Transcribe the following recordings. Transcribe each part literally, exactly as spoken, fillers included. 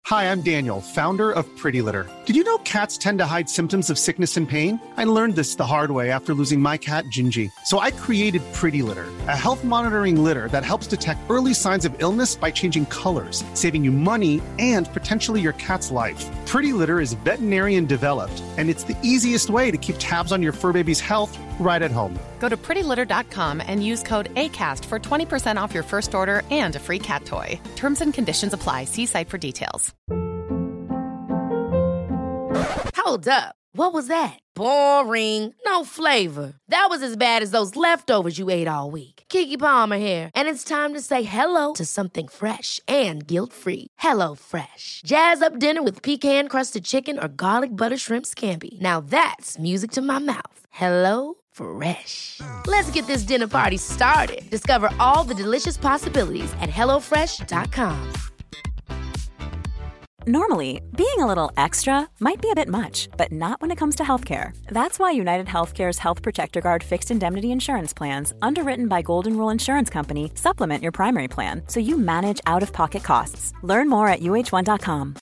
Hi, I'm Daniel, founder of Pretty Litter. Did you know cats tend to hide symptoms of sickness and pain? I learned this the hard way after losing my cat, Gingy. So I created Pretty Litter, a health monitoring litter that helps detect early signs of illness by changing colors, saving you money and potentially your cat's life. Pretty Litter is veterinarian developed, and it's the easiest way to keep tabs on your fur baby's health right at home. Go to pretty litter dot com and use code ACAST for twenty percent off your first order and a free cat toy. Terms and conditions apply. See site for details. Hold up. What was that? Boring. No flavor. That was as bad as those leftovers you ate all week. Keke Palmer here, and it's time to say hello to something fresh and guilt-free. Hello Fresh. Jazz up dinner with pecan-crusted chicken or garlic butter shrimp scampi. Now that's music to my mouth. Hello Fresh. Let's get this dinner party started. Discover all the delicious possibilities at hello fresh dot com. Normally, being a little extra might be a bit much, but not when it comes to healthcare. That's why United Healthcare's Health Protector Guard fixed indemnity insurance plans, underwritten by Golden Rule Insurance Company, supplement your primary plan so you manage out-of-pocket costs. Learn more at u h one dot com.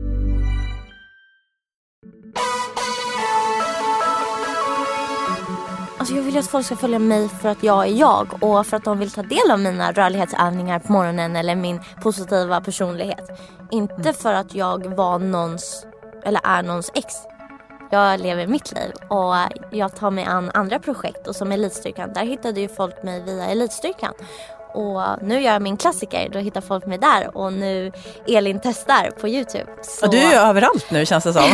Alltså jag vill att folk ska följa mig för att jag är jag och för att de vill ta del av mina rörlighetsövningar på morgonen eller min positiva personlighet. Inte för att jag var någons eller är någons ex. Jag lever mitt liv och jag tar mig an andra projekt, och som Elitstyrkan, där hittade ju folk mig via Elitstyrkan. Och nu gör jag min klassiker, då hittar folk mig där. Och nu Elin testar på YouTube. Så... Och du är ju överallt nu, känns det som.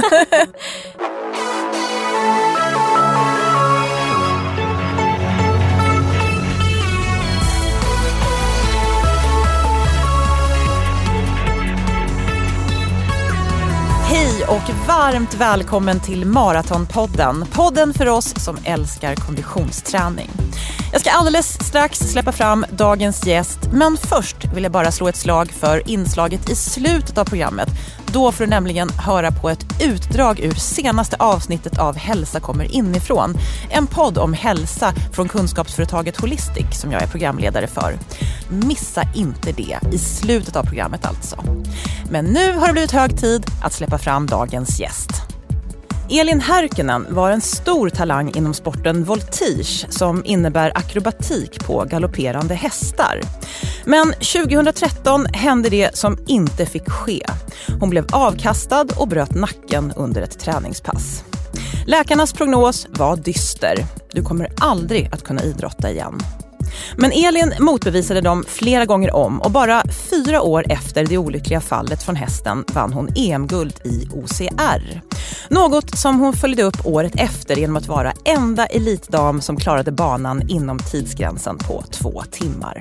Hej och varmt välkommen till Maratonpodden. Podden för oss som älskar konditionsträning. Jag ska alldeles strax släppa fram dagens gäst, men först vill jag bara slå ett slag för inslaget i slutet av programmet. Då får du nämligen höra på ett utdrag ur senaste avsnittet av Hälsa kommer inifrån. En podd om hälsa från kunskapsföretaget Holistic som jag är programledare för. Missa inte det i slutet av programmet alltså. Men nu har det blivit hög tid att släppa fram dagens gäst. Elin Härkönen var en stor talang inom sporten voltige som innebär akrobatik på galopperande hästar. Men tjugohundratretton hände det som inte fick ske. Hon blev avkastad och bröt nacken under ett träningspass. Läkarnas prognos var dyster. Du kommer aldrig att kunna idrotta igen. Men Elin motbevisade dem flera gånger om och bara fyra år efter det olyckliga fallet från hästen vann hon E M-guld i O C R. Något som hon följde upp året efter genom att vara enda elitdam som klarade banan inom tidsgränsen på två timmar.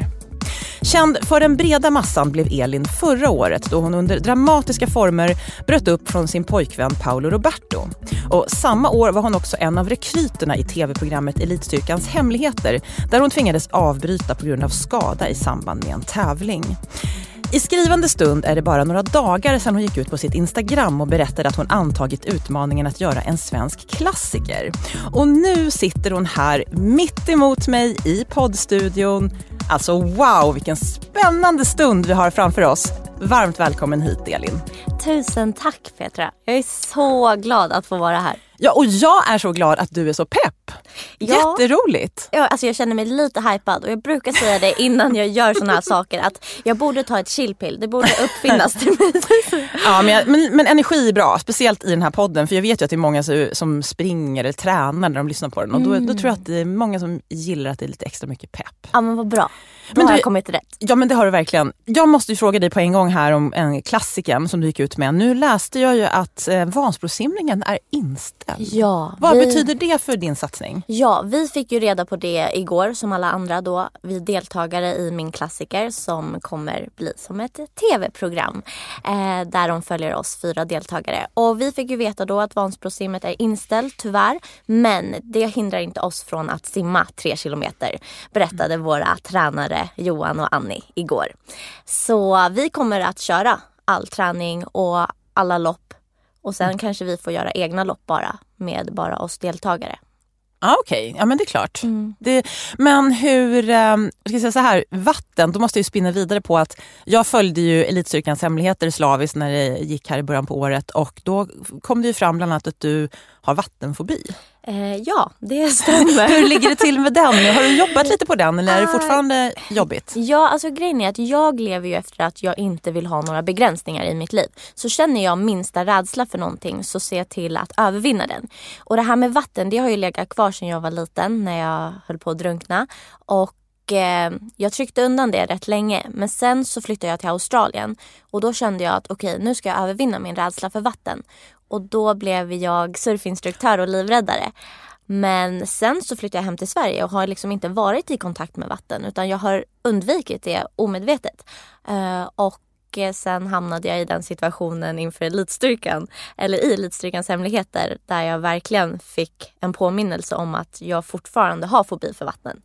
Känd för den breda massan blev Elin förra året då hon under dramatiska former bröt upp från sin pojkvän Paolo Roberto. Och samma år var hon också en av rekryterna i tv-programmet Elitstyrkans hemligheter där hon tvingades avbryta på grund av skada i samband med en tävling. I skrivande stund är det bara några dagar sedan hon gick ut på sitt Instagram och berättade att hon antagit utmaningen att göra en svensk klassiker. Och nu sitter hon här mitt emot mig i poddstudion. Alltså wow, vilken spännande stund vi har framför oss. Varmt välkommen hit, Elin. Tusen tack, Petra. Jag är så glad att få vara här. Ja, och jag är så glad att du är så pepp. Ja, jätteroligt. Ja, alltså jag känner mig lite hypad och jag brukar säga det innan jag gör såna här saker att jag borde ta ett chillpill. Det borde uppfinnas till mig. Ja, men, jag, men, men energi är bra, speciellt i den här podden. För jag vet ju att det är många som, som springer eller tränar när de lyssnar på den. Och då, mm. då tror jag att det är många som gillar att det är lite extra mycket pepp. Ja, men vad bra. Då men har du, jag kommit rätt. Ja, men det har du verkligen. Jag måste ju fråga dig på en gång här om en klassiker som du gick ut med. Nu läste jag ju att eh, Vansbrosimningen är inställd. Ja. Vad vi... betyder det för din satsning? Ja, vi fick ju reda på det igår som alla andra då. Vi deltagare i min klassiker som kommer bli som ett tv-program eh, där de följer oss fyra deltagare. Och vi fick ju veta då att Vansbrosimmet är inställt tyvärr. Men det hindrar inte oss från att simma tre kilometer, berättade våra tränare Johan och Annie igår. Så vi kommer att köra all träning och alla lopp. Och sen mm. kanske vi får göra egna lopp bara med bara oss deltagare. Ah, okej, okay. Ja men det är klart. Mm. Det, men hur, eh, ska jag säga så här, vatten, då måste jag ju spinna vidare på att jag följde ju Elitstyrkans hemligheter slaviskt när det gick här i början på året och då kom det ju fram bland annat att du har vattenfobi. Eh, ja, det stämmer. Hur ligger det till med den? Har du jobbat lite på den eller är det fortfarande jobbigt? Ja, alltså grejen är att jag lever ju efter att jag inte vill ha några begränsningar i mitt liv. Så känner jag minsta rädsla för någonting så ser jag till att övervinna den. Och det här med vatten, det har ju legat kvar sedan jag var liten när jag höll på att drunkna. Och eh, jag tryckte undan det rätt länge. Men sen så flyttade jag till Australien. Och då kände jag att okej, okay, nu ska jag övervinna min rädsla för vatten. Och då blev jag surfinstruktör och livräddare. Men sen så flyttade jag hem till Sverige och har liksom inte varit i kontakt med vatten. Utan jag har undvikit det omedvetet. Uh, och sen hamnade jag i den situationen inför Elitstyrkan. Eller i Elitstyrkans hemligheter. Där jag verkligen fick en påminnelse om att jag fortfarande har fobi för vatten.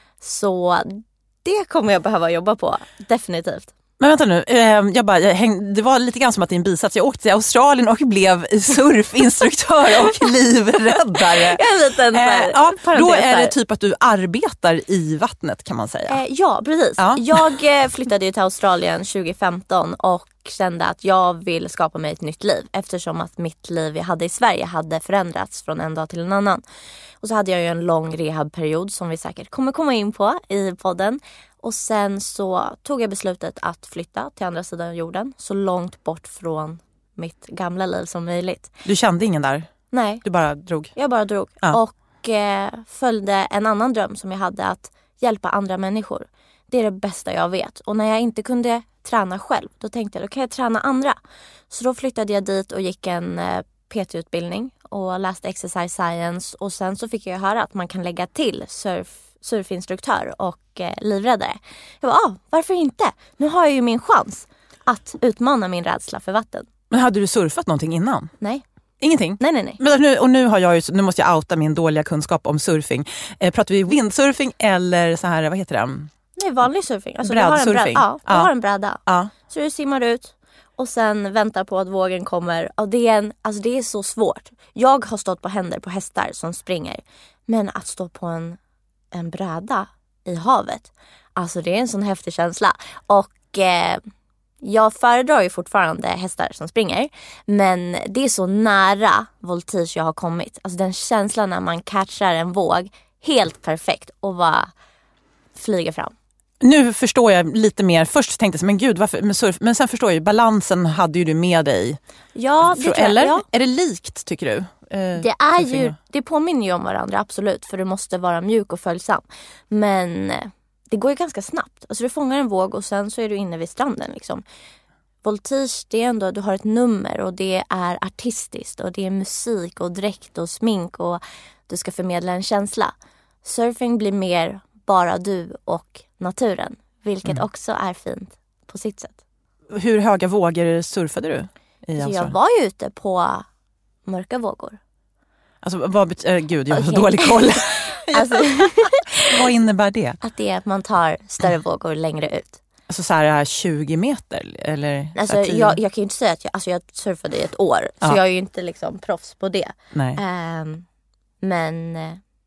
Så det kommer jag behöva jobba på. Definitivt. Men vänta nu, jag bara, jag häng, det var lite grann som att det är en bisats. Jag åkte till Australien och blev surfinstruktör och livräddare. En liten eh, ja, då är det typ att du arbetar i vattnet kan man säga. Eh, ja, precis. Ja. Jag flyttade ju till Australien tjugo femton och kände att jag vill skapa mig ett nytt liv. Eftersom att mitt liv jag hade i Sverige hade förändrats från en dag till en annan. Och så hade jag ju en lång rehabperiod som vi säkert kommer komma in på i podden. Och sen så tog jag beslutet att flytta till andra sidan jorden. Så långt bort från mitt gamla liv som möjligt. Du kände ingen där? Nej. Du bara drog? Jag bara drog. Ja. Och eh, följde en annan dröm som jag hade, att hjälpa andra människor. Det är det bästa jag vet. Och när jag inte kunde träna själv, då tänkte jag, då kan jag träna andra. Så då flyttade jag dit och gick en eh, P T-utbildning och läste exercise science. Och sen så fick jag höra att man kan lägga till surf surfinstruktör och eh, livräddare. Jag bara, ah, varför inte? Nu har jag ju min chans att utmana min rädsla för vatten. Men hade du surfat någonting innan? Nej. Ingenting? Nej, nej, nej. Men nu, och nu har jag ju, nu måste jag outa min dåliga kunskap om surfing. Eh, pratar vi windsurfing eller så här, vad heter det? Nej, vanlig surfing. Alltså, brädsurfing? Du har en bräda, ja, du ja. har en bräda. Ja. Så du simmar ut och sen väntar på att vågen kommer. Och det, är en, alltså, det är så svårt. Jag har stått på händer på hästar som springer. Men att stå på en en bräda i havet, alltså det är en sån häftig känsla. Och eh, jag föredrar ju fortfarande hästar som springer, men det är så nära voltige jag har kommit. Alltså den känslan när man catchar en våg helt perfekt och bara flyger fram. Nu förstår jag lite mer. Först tänkte jag, men gud, varför med surf? Men sen förstår jag ju, balansen hade ju du med dig. Ja, det tror jag. Eller? Ja. Är det likt, tycker du? Eh, det är ju, det påminner ju om varandra, absolut. För du måste vara mjuk och följsam. Men det går ju ganska snabbt. Alltså du fångar en våg och sen så är du inne vid stranden liksom. Voltige, det är ändå, du har ett nummer och det är artistiskt. Och det är musik och dräkt och smink och du ska förmedla en känsla. Surfing blir mer bara du och naturen. Vilket mm. också är fint på sitt sätt. Hur höga vågor surfade du? I så jag var ju ute på mörka vågor. Alltså vad betyder... Äh, gud, jag har okay. så dålig koll. alltså, vad innebär det? Att det är att man tar större vågor längre ut. Alltså så här tjugo meter? Eller alltså, jag, jag kan ju inte säga att jag, alltså, jag surfade i ett år. Ja. Så jag är ju inte liksom proffs på det. Nej. Um, men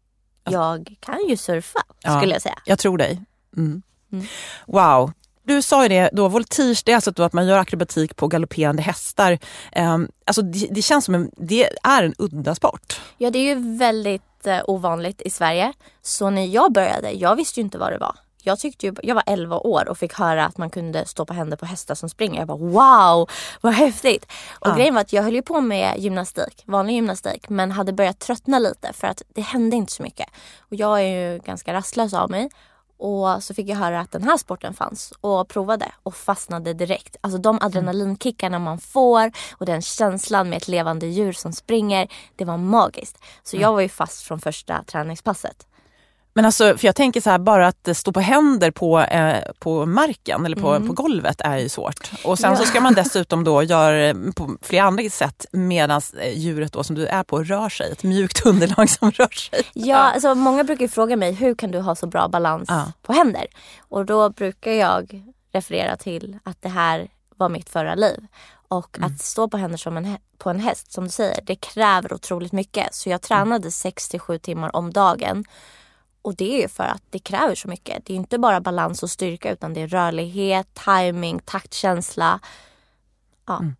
jag kan ju surfa, ja, skulle jag säga. Jag tror dig. Mm. Mm. Wow. Du sa ju det då, voltige, det är alltså då att man gör akrobatik på galopperande hästar. Um, alltså det, det känns som en, det är en udda sport. Ja, det är ju väldigt uh, ovanligt i Sverige. Så när jag började, jag visste ju inte vad det var. Jag tyckte ju, jag var elva år och fick höra att man kunde stå på händer på hästar som springer. Jag bara, wow, vad häftigt. Och ja. Grejen var att jag höll ju på med gymnastik, vanlig gymnastik. Men hade börjat tröttna lite för att det hände inte så mycket. Och jag är ju ganska rastlös av mig. Och så fick jag höra att den här sporten fanns och provade och fastnade direkt. Alltså de adrenalinkickarna man får och den känslan med ett levande djur som springer, det var magiskt. Så jag var ju fast från första träningspasset. Men alltså, för jag tänker så här, bara att stå på händer på, eh, på marken eller på, mm. på golvet är ju svårt. Och sen ja. så ska man dessutom då göra på flera andra sätt medan djuret då som du är på rör sig. Ett mjukt underlag som rör sig. Ja, alltså många brukar ju fråga mig, hur kan du ha så bra balans ja. på händer? Och då brukar jag referera till att det här var mitt förra liv. Och Mm. att stå på händer som en, hä- på en häst, som du säger, det kräver otroligt mycket. Så jag tränade sex till sju timmar om dagen. Och det är ju för att det kräver så mycket. Det är inte bara balans och styrka, utan det är rörlighet, timing, taktkänsla. Ja. Mm.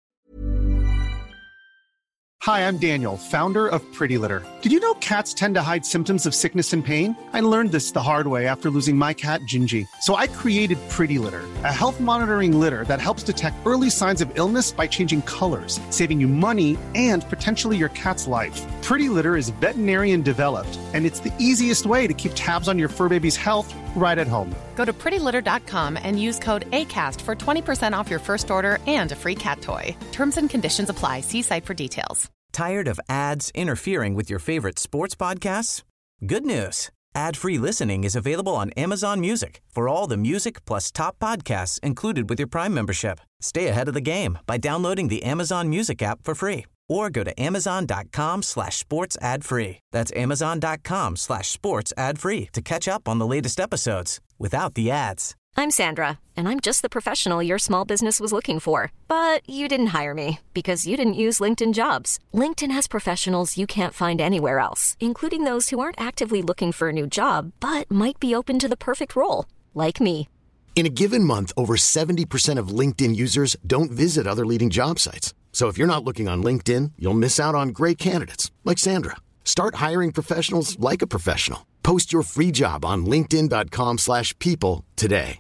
Hi, I'm Daniel, founder of Pretty Litter. Did you know cats tend to hide symptoms of sickness and pain? I learned this the hard way after losing my cat, Gingy. So I created Pretty Litter, a health monitoring litter that helps detect early signs of illness by changing colors, saving you money and potentially your cat's life. Pretty Litter is veterinarian developed, and it's the easiest way to keep tabs on your fur baby's health right at home. Go to pretty litter dot com and use code ACAST for twenty percent off your first order and a free cat toy. Terms and conditions apply. See site for details. Tired of ads interfering with your favorite sports podcasts? Good news. Ad-free listening is available on Amazon Music for all the music plus top podcasts included with your Prime membership. Stay ahead of the game by downloading the Amazon Music app for free or go to amazon.com slash sports ad free. That's amazon.com slash sports ad free to catch up on the latest episodes without the ads. I'm Sandra, and I'm just the professional your small business was looking for. But you didn't hire me because you didn't use LinkedIn Jobs. LinkedIn has professionals you can't find anywhere else, including those who aren't actively looking for a new job, but might be open to the perfect role, like me. In a given month, over seventy percent of LinkedIn users don't visit other leading job sites. So if you're not looking on LinkedIn, you'll miss out on great candidates like Sandra. Start hiring professionals like a professional. Post your free job on linkedin dot com slash people today.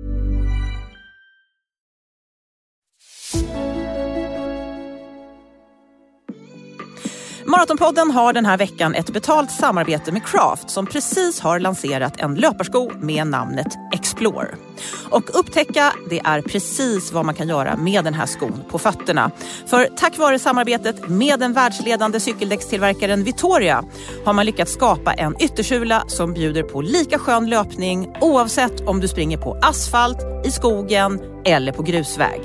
Maratonpodden har den här veckan ett betalt samarbete med Craft som precis har lanserat en löparsko med namnet Explore. Och upptäcka, det är precis vad man kan göra med den här skon på fötterna. För tack vare samarbetet med den världsledande cykeldäckstillverkaren Vittoria har man lyckats skapa en yttersula som bjuder på lika skön löpning oavsett om du springer på asfalt, i skogen eller på grusväg.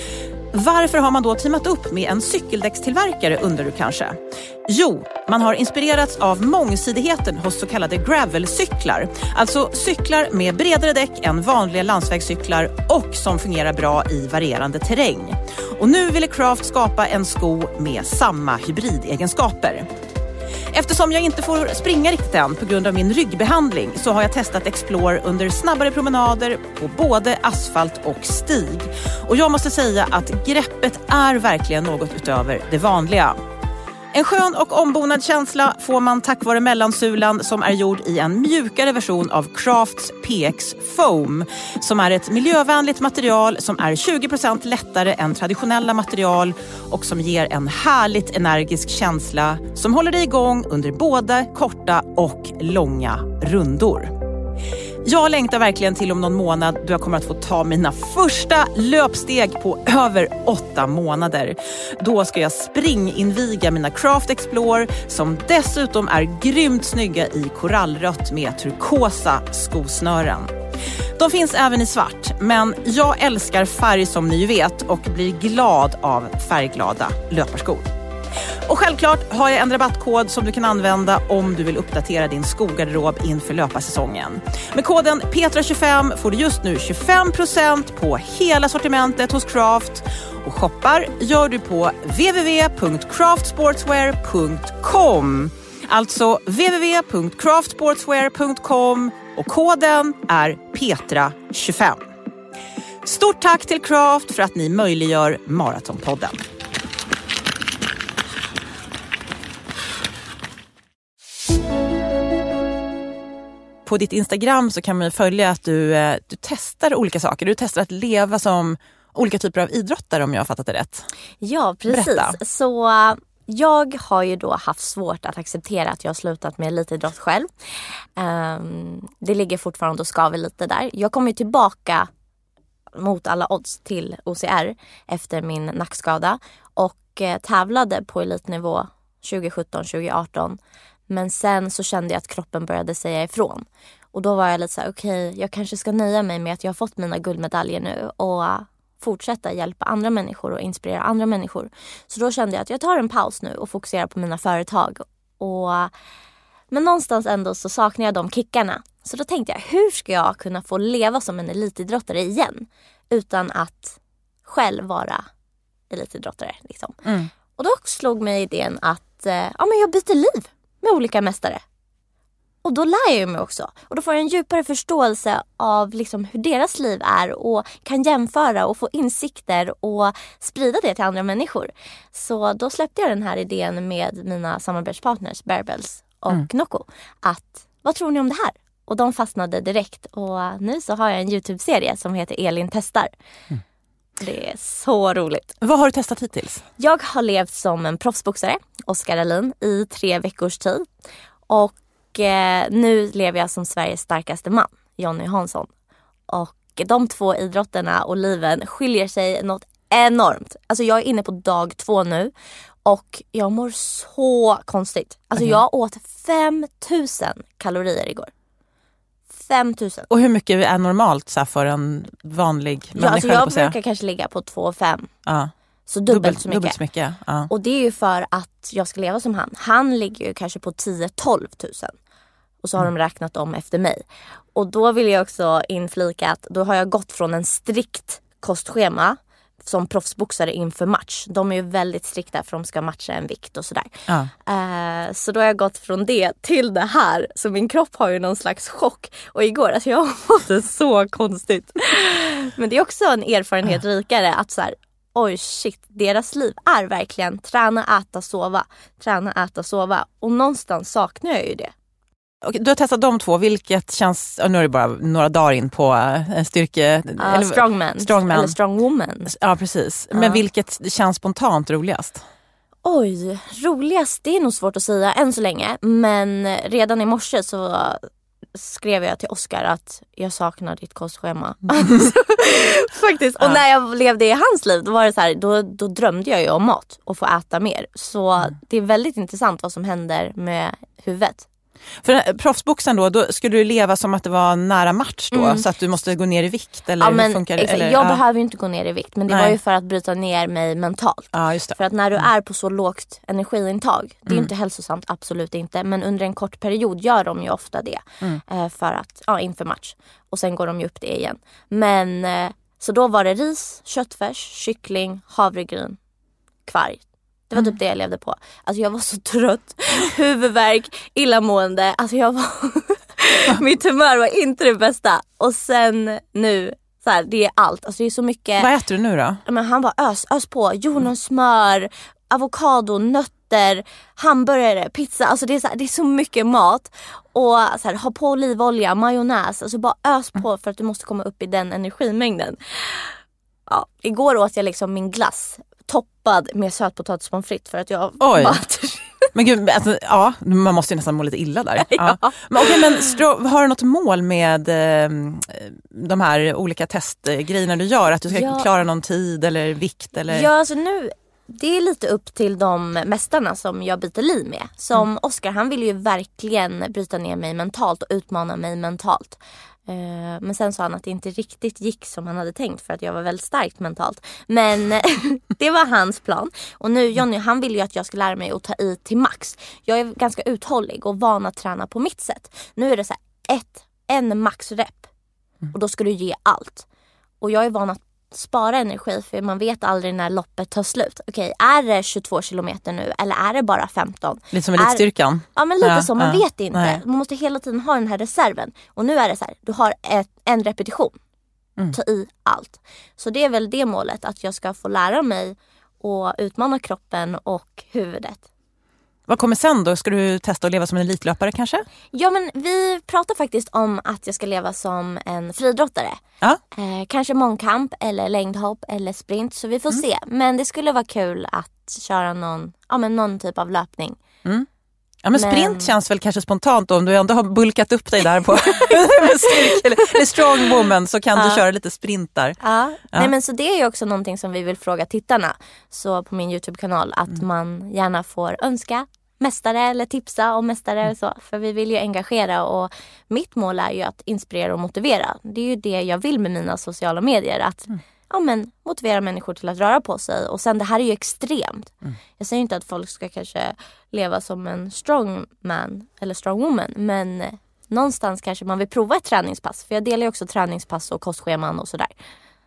Varför har man då teamat upp med en cykeldäckstillverkare, undrar du kanske? Jo, man har inspirerats av mångsidigheten hos så kallade gravelcyklar. Alltså cyklar med bredare däck än vanliga landsvägscyklar och som fungerar bra i varierande terräng. Och nu ville Craft skapa en sko med samma hybridegenskaper. Eftersom jag inte får springa riktigt än på grund av min ryggbehandling så har jag testat Explore under snabbare promenader på både asfalt och stig. Och jag måste säga att greppet är verkligen något utöver det vanliga. En skön och ombonad känsla får man tack vare mellansulan som är gjord i en mjukare version av Crafts P X Foam som är ett miljövänligt material som är tjugo procent lättare än traditionella material och som ger en härligt energisk känsla som håller dig igång under både korta och långa rundor. Jag längtar verkligen till om någon månad då jag kommer att få ta mina första löpsteg på över åtta månader. Då ska jag springinviga mina Craft Explore som dessutom är grymt snygga i korallrött med turkosa skosnören. De finns även i svart, men jag älskar färg som ni vet och blir glad av färgglada löparskor. Och självklart har jag en rabattkod som du kan använda om du vill uppdatera din skogarderob inför löparsäsongen. Med koden Petra tjugofem får du just nu tjugofem procent på hela sortimentet hos Craft. Och shoppar gör du på w w w punkt craft sportswear punkt com. Alltså w w w punkt craft sportswear punkt com och koden är Petra tjugofem. Stort tack till Craft för att ni möjliggör Maratonpodden. På ditt Instagram så kan man följa att du, du testar olika saker. Du testar att leva som olika typer av idrottare, om jag har fattat det rätt. Ja, precis. Berätta. Så jag har ju då haft svårt att acceptera att jag har slutat med elitidrott själv. Um, det ligger fortfarande och skaver lite där. Jag kommer ju tillbaka mot alla odds till O C R efter min nackskada och eh, tävlade på elitnivå tjugo sjutton tjugo arton. Men sen så kände jag att kroppen började säga ifrån. Och då var jag lite så här, okej, okay, jag kanske ska nöja mig med att jag har fått mina guldmedaljer nu. Och fortsätta hjälpa andra människor och inspirera andra människor. Så då kände jag att jag tar en paus nu och fokuserar på mina företag. Och, men någonstans ändå så saknar jag de kickarna. Så då tänkte jag, hur ska jag kunna få leva som en elitidrottare igen? Utan att själv vara elitidrottare. Liksom. Mm. Och då slog mig idén att eh, ja, men jag byter liv med olika mästare. Och då lär jag mig också. Och då får jag en djupare förståelse av liksom hur deras liv är. Och kan jämföra och få insikter och sprida det till andra människor. Så då släppte jag den här idén med mina samarbetspartners Bearbells och mm. Nocco. Att, vad tror ni om det här? Och de fastnade direkt. Och nu så har jag en YouTube-serie som heter Elin testar. Mm. Det är så roligt. Vad har du testat hittills? Jag har levt som en proffsboxare, Oskar Alin, i tre veckors tid. Och eh, nu lever jag som Sveriges starkaste man, Jonny Hansson. Och de två idrotterna och liven skiljer sig något enormt. Alltså jag är inne på dag två nu. Och jag mår så konstigt. Alltså okay. jag åt fem tusen kalorier igår. fem tusen. Och hur mycket är normalt så här, för en vanlig ja, människa? Alltså jag brukar kanske ligga på två komma fem. Ja. Så dubbelt, dubbelt så mycket. Dubbelt så mycket. Ja. Och det är ju för att jag ska leva som han. Han ligger ju kanske på tio till tolv tusen. Och så har mm. de räknat om efter mig. Och då vill jag också inflika att då har jag gått från en strikt kostschema som proffsboxare inför match. De är ju väldigt strikta för de ska matcha en vikt och sådär. Ja. Uh, så då har jag gått från det till det här. Så min kropp har ju någon slags chock. Och igår, alltså jag mådde så konstigt. Men det är också en erfarenhet ja. rikare att så här, oj shit, deras liv är verkligen träna, äta, sova. Träna, äta, sova. Och någonstans saknar jag ju det. Okej, du har testat de två, vilket känns, nu är det bara några dagar in på en styrke... Uh, eller, strongman. strongman. Eller strongwoman. Ja, precis. Men uh. vilket känns spontant roligast? Oj, roligast, det är nog svårt att säga än så länge. Men redan i morse så skrev jag till Oskar att jag saknar ditt kostschema. Faktiskt. Och uh. när jag levde i hans liv, då var det så här, då, då drömde jag ju om mat och få äta mer. Så mm. det är väldigt intressant vad som händer med huvudet. För proffsboxaren då, då skulle du leva som att det var nära match då, mm. så att du måste gå ner i vikt eller ja, men, hur funkar det? Exakt. Eller, jag ja. behöver ju inte gå ner i vikt, men det Nej. var ju för att bryta ner mig mentalt. Ja, just det. För att när du mm. är på så lågt energiintag, det är mm. inte hälsosamt, absolut inte, men under en kort period gör de ju ofta det mm. eh, för att, ja, inför match. Och sen går de ju upp det igen. Men eh, så då var det ris, köttfärs, kyckling, havregryn, kvarg. Det var typ mm. det jag levde på. Alltså jag var så trött. Huvudvärk, illamående. Alltså jag var... Mitt humör var inte det bästa. Och sen nu, så här, det är allt. Alltså det är så mycket... Vad äter du nu då? Men han bara ös, ös på. Jordnötssmör, avokado, nötter, hamburgare, pizza. Alltså det är så, här, det är så mycket mat. Och så här, ha på olivolja, majonnäs. Alltså bara ös på för att du måste komma upp i den energimängden. Ja, igår åt jag liksom min glass toppad med sötpotatis pommes frites för att jag... Oj. Men gud, alltså, ja, man måste ju nästan må lite illa där. Ja. Ja. Men, okay, men strå, har du något mål med eh, de här olika testgrejerna du gör? Att du ska ja. klara någon tid eller vikt? Eller? Ja, alltså nu... Det är lite upp till de mästarna som jag byter liv med. Som mm. Oskar, han vill ju verkligen bryta ner mig mentalt och utmana mig mentalt. Uh, men sen sa han att det inte riktigt gick som han hade tänkt för att jag var väldigt starkt mentalt. Men det var hans plan. Och nu Jonny, han vill ju att jag ska lära mig att ta i till max. Jag är ganska uthållig och van att träna på mitt sätt. Nu är det så här, ett, en maxrep. Och då ska du ge allt. Och jag är van att spara energi för man vet aldrig när loppet tar slut. Okej, är det tjugotvå kilometer nu eller är det bara femton? Lite som elitstyrkan. Ja, men lite ja, så. Man ja, vet inte. Nej. Man måste hela tiden ha den här reserven. Och nu är det så här, du har ett, en repetition. Mm. Ta i allt. Så det är väl det målet, att jag ska få lära mig och utmana kroppen och huvudet. Vad kommer sen då? Ska du testa att leva som en elitlöpare kanske? Ja, men vi pratar faktiskt om att jag ska leva som en friidrottare. Ja. Eh, kanske mångkamp eller längdhopp eller sprint. Så vi får mm. se. Men det skulle vara kul att köra någon, ja, men någon typ av löpning. Mm. Ja, men sprint men... känns väl kanske spontant då, om du ändå har bulkat upp dig där på med styrka eller strong woman, så kan ja. du köra lite sprintar. Ja. ja, nej men så det är ju också någonting som vi vill fråga tittarna. Så på min YouTube-kanal att mm. man gärna får önska mästare eller tipsa om mästare mm. och så. För vi vill ju engagera och mitt mål är ju att inspirera och motivera. Det är ju det jag vill med mina sociala medier. Att mm. ja, men, motivera människor till att röra på sig. Och sen det här är ju extremt. Mm. Jag säger inte att folk ska kanske leva som en strong man eller strong woman. Men någonstans kanske man vill prova ett träningspass. För jag delar ju också träningspass och kostscheman och sådär.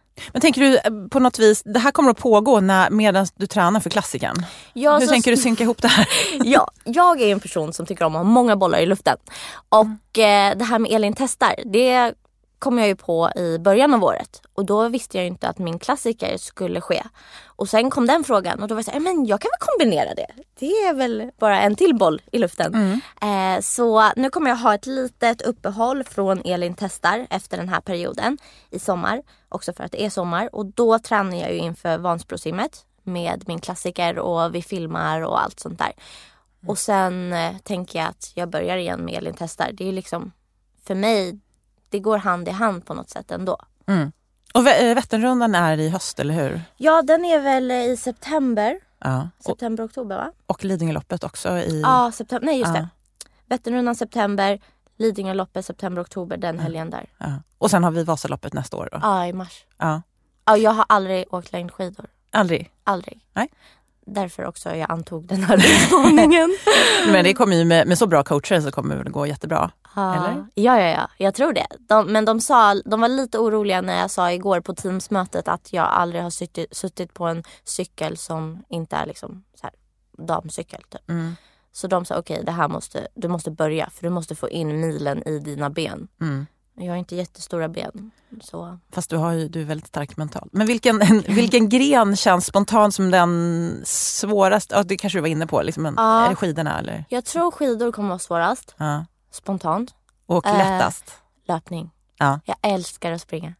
Men tänker du på något vis, det här kommer att pågå när, medan du tränar för klassiken? Ja, Hur så, tänker du synka ihop det här? Ja, jag är en person som tycker om att ha många bollar i luften. Och eh, det här med Elin testar, det kom jag ju på i början av året. Och då visste jag ju inte att min klassiker skulle ske. Och sen kom den frågan och då var jag så här, men jag kan väl kombinera det. Det är väl bara en till boll i luften. Mm. Eh, så nu kommer jag ha ett litet uppehåll från Elin testar efter den här perioden i sommar. Också för att det är sommar. Och då tränar jag ju inför Vansbrosimmet med min klassiker och vi filmar och allt sånt där. Mm. Och sen eh, tänker jag att jag börjar igen med Elin testar. Det är ju liksom, för mig, det går hand i hand på något sätt ändå. Mm. Och Vätternrundan är i höst, eller hur? Ja, den är väl i september. Ja. September, oktober, va? Och Lidingöloppet också i... Ja, september. Nej, just ja. det. Vätternrundan september, Lidingöloppet september, oktober, den ja. helgen där. Ja. Och sen har vi Vasaloppet nästa år då? Ja, i mars. Ja. Ja, jag har aldrig åkt längdskidor. Aldrig? Aldrig. Nej. Därför också jag antog den här utmaningen. Men det kommer ju med, med så bra coacher så kommer det gå jättebra. Ja. Eller? Ja, ja, ja. Jag tror det. De, men de, sa, de var lite oroliga när jag sa igår på Teamsmötet att jag aldrig har suttit, suttit på en cykel som inte är liksom så här, damcykel typ. Mm. Så de sa okej, okay, det här måste, du måste börja för du måste få in milen i dina ben. Mm. Jag har inte jättestora ben. Så. Fast du, har ju, du är väldigt stark mentalt. Men vilken, vilken gren känns spontant som den svåraste? Ja, det kanske du var inne på. Liksom en, ja. Är det skidorna? Eller? Jag tror skidor kommer vara svårast. Ja. Spontant. Och lättast? Eh, löpning. Ja. Jag älskar att springa.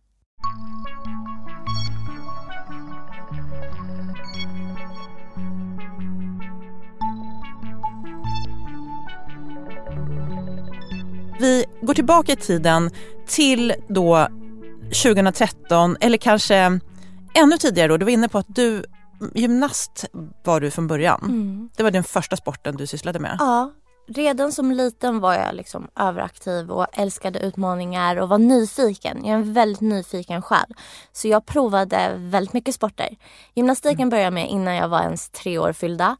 Vi går tillbaka i tiden till då tjugohundratretton eller kanske ännu tidigare då. Du var inne på att du, gymnast var du från början. Mm. Det var den första sporten du sysslade med. Ja, redan som liten var jag liksom överaktiv och älskade utmaningar och var nyfiken. Jag är en väldigt nyfiken själ. Så jag provade väldigt mycket sporter. Gymnastiken mm. började med innan jag var ens tre år fyllda.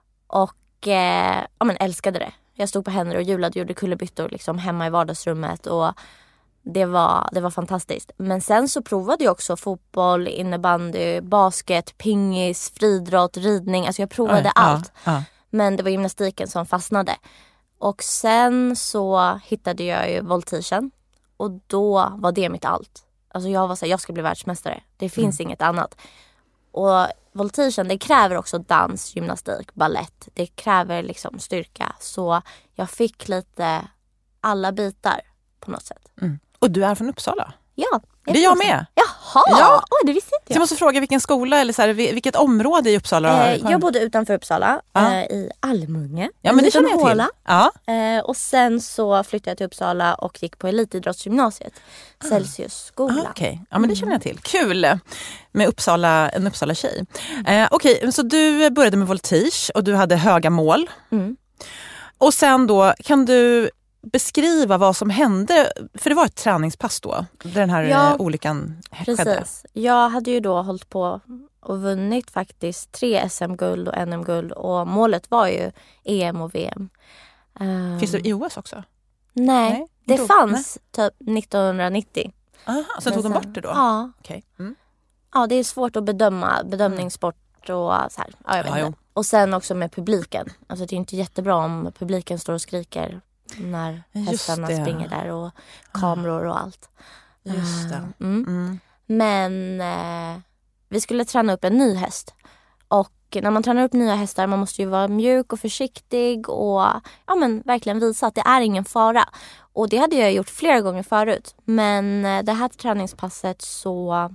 Och eh, ja, men älskade det. Jag stod på händer och hjulade och gjorde kullerbyttor liksom hemma i vardagsrummet och det var, det var fantastiskt. Men sen så provade jag också fotboll, innebandy, basket, pingis, friidrott, ridning. Alltså jag provade Oj, allt. Ja, ja. Men det var gymnastiken som fastnade. Och sen så hittade jag ju voltigen och då var det mitt allt. Alltså jag var så här, jag ska bli världsmästare. Det finns mm. inget annat. Och voltigen, det kräver också dans, gymnastik, ballett. Det kräver liksom styrka. Så jag fick lite alla bitar på något sätt. Mm. Och du är från Uppsala? Ja. Det är jag med. Jaha, ja. Oj, det visste inte jag. Så jag måste fråga vilken skola eller så här, vilket område i Uppsala? Eh, jag bodde utanför Uppsala, ja. eh, i Almunge. Ja, men det känner jag till. Ja. Eh, och sen så flyttade jag till Uppsala och gick på elitidrottsgymnasiet. Ah. Celsiusskolan. Ah, Okej, okay. Ja men det känner jag till. Kul med Uppsala, en Uppsala-tjej. Eh, Okej, okay. Så du började med voltige och du hade höga mål. Mm. Och sen då, kan du beskriva vad som hände, för det var ett träningspass då, där den här ja, olyckan skedde. Precis. Jag hade ju då hållit på och vunnit faktiskt tre S M-guld och N M-guld och målet var ju E M och V M. Um, Finns det i O S också? Nej, nej det då, fanns nej. typ nittonhundranittio. Aha, så tog de bort det då? Ja. Okay. Mm. Ja, det är svårt att bedöma, bedömningssport och så här. Ja, jag vet ja, inte. Och sen också med publiken. Alltså det är inte jättebra om publiken står och skriker när hästarna springer där och kameror och allt. Just det. Mm. Mm. Men eh, vi skulle träna upp en ny häst. Och när man tränar upp nya hästar, man måste ju vara mjuk och försiktig och ja, men verkligen visa att det är ingen fara. Och det hade jag gjort flera gånger förut. Men eh, det här träningspasset så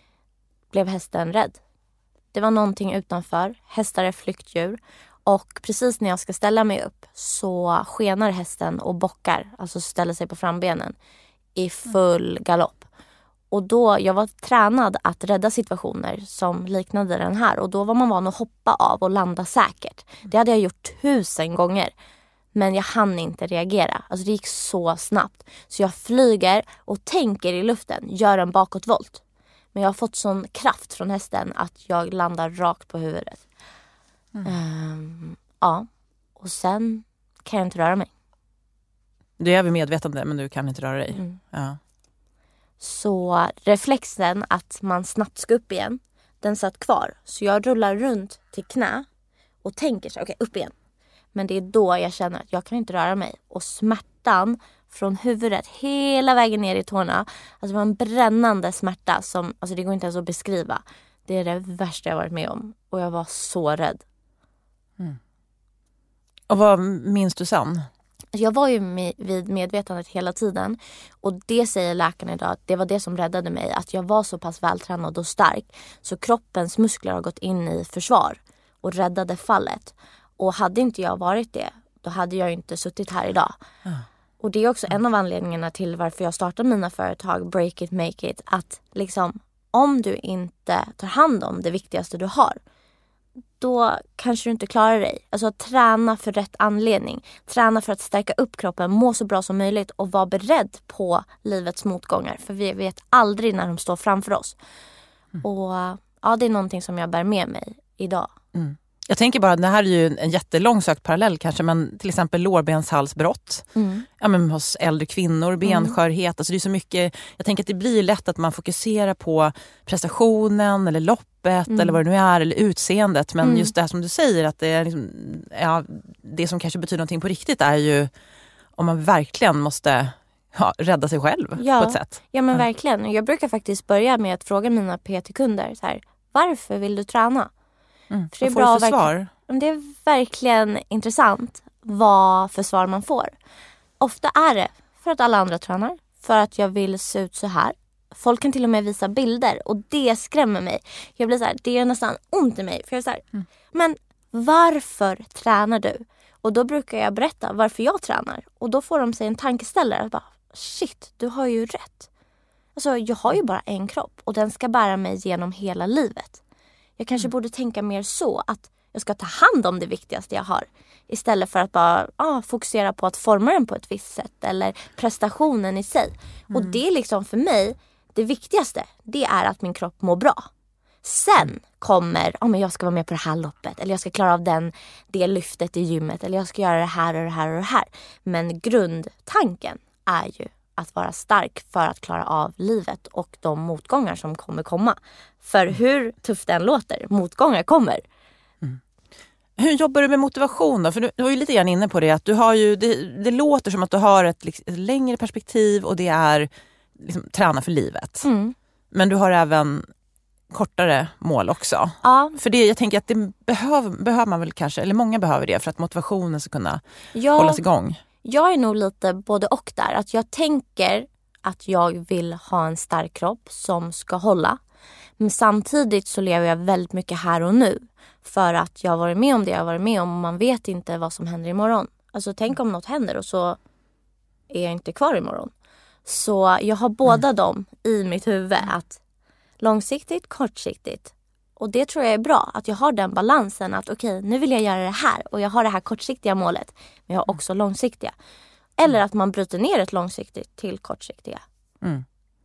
blev hästen rädd. Det var någonting utanför. Hästar är flyktdjur. Och precis när jag ska ställa mig upp så skenar hästen och bockar. Alltså ställer sig på frambenen i full galopp. Och då, jag var tränad att rädda situationer som liknade den här. Och då var man van att hoppa av och landa säkert. Det hade jag gjort tusen gånger. Men jag hann inte reagera. Alltså det gick så snabbt. Så jag flyger och tänker i luften. Gör en bakåtvolt. Men jag har fått sån kraft från hästen att jag landar rakt på huvudet. Mm. Um, ja, och sen kan jag inte röra mig. Du är väl medvetande men du kan inte röra dig. Mm. Ja. Så reflexen att man snabbt ska upp igen, den satt kvar. Så jag rullar runt till knä och tänker så, okej, okay, upp igen. Men det är då jag känner att jag kan inte röra mig. Och smärtan från huvudet hela vägen ner i tårna. Alltså det var en brännande smärta som, alltså det går inte ens att beskriva. Det är det värsta jag varit med om. Och jag var så rädd. Mm. Och vad minns du sen? Jag var ju med, vid medvetandet hela tiden. Och det säger läkaren idag att det var det som räddade mig. Att jag var så pass vältränad och stark. Så kroppens muskler har gått in i försvar. Och räddade fallet. Och hade inte jag varit det, då hade jag inte suttit här idag. Mm. Och det är också en av anledningarna till varför jag startade mina företag, Break It, Make It. Att liksom, om du inte tar hand om det viktigaste du har, då kanske du inte klarar dig. Alltså träna för rätt anledning. Träna för att stärka upp kroppen, må så bra som möjligt och vara beredd på livets motgångar. För vi vet aldrig när de står framför oss. Mm. Och ja, det är någonting som jag bär med mig idag. Mm. Jag tänker bara, det här är ju en jättelångsökt parallell kanske, men till exempel lårbenshalsbrott. Mm. Ja, men hos äldre kvinnor, benskörhet. Mm. Alltså det är så mycket, jag tänker att det blir lätt att man fokuserar på prestationen eller loppet mm. eller vad det nu är, eller utseendet. Men mm. just det här som du säger, att det är liksom, ja, det som kanske betyder någonting på riktigt är ju om man verkligen måste ja, rädda sig själv ja. på ett sätt. Ja, men ja. verkligen. Jag brukar faktiskt börja med att fråga mina P T-kunder så här, varför vill du träna? Mm. För det är bra för svar? Det är verkligen intressant vad för svar man får. Ofta är det för att alla andra tränar. För att jag vill se ut så här. Folk kan till och med visa bilder. Och det skrämmer mig. Jag blir så här, det gör nästan ont i mig. För jag är så här, mm. men varför tränar du? Och då brukar jag berätta varför jag tränar. Och då får de sig en tankeställare. Bara, shit, du har ju rätt. Alltså jag har ju bara en kropp. Och den ska bära mig genom hela livet. Jag kanske mm. borde tänka mer så att jag ska ta hand om det viktigaste jag har. Istället för att bara ah, fokusera på att forma den på ett visst sätt. Eller prestationen i sig. Mm. Och det är liksom för mig, det viktigaste, det är att min kropp mår bra. Sen mm. kommer, ja ah, men jag ska vara med på det här loppet. Eller jag ska klara av den, det lyftet i gymmet. Eller jag ska göra det här och det här och det här. Men grundtanken är ju att vara stark för att klara av livet och de motgångar som kommer komma. För hur tufft den låter, motgångar kommer. Mm. Hur jobbar du med motivation då? För du, du var ju lite grann inne på det. Att du har ju, det, det låter som att du har ett, ett längre perspektiv och det är liksom, träna för livet. Mm. Men du har även kortare mål också. Ja. För det, jag tänker att det behöver, behöver man väl kanske, eller många behöver det för att motivationen ska kunna ja. hållas igång. Jag är nog lite både och där. Att jag tänker att jag vill ha en stark kropp som ska hålla. Men samtidigt så lever jag väldigt mycket här och nu. För att jag har varit med om det jag har varit med om. Och man vet inte vad som händer imorgon. Alltså tänk om något händer och så är jag inte kvar imorgon. Så jag har båda mm. dem i mitt huvud. Att långsiktigt, kortsiktigt. Och det tror jag är bra. Att jag har den balansen. Att okej, okay, nu vill jag göra det här. Och jag har det här kortsiktiga målet. Men jag har också långsiktiga. Eller att man bryter ner ett långsiktigt till kortsiktiga. Mm.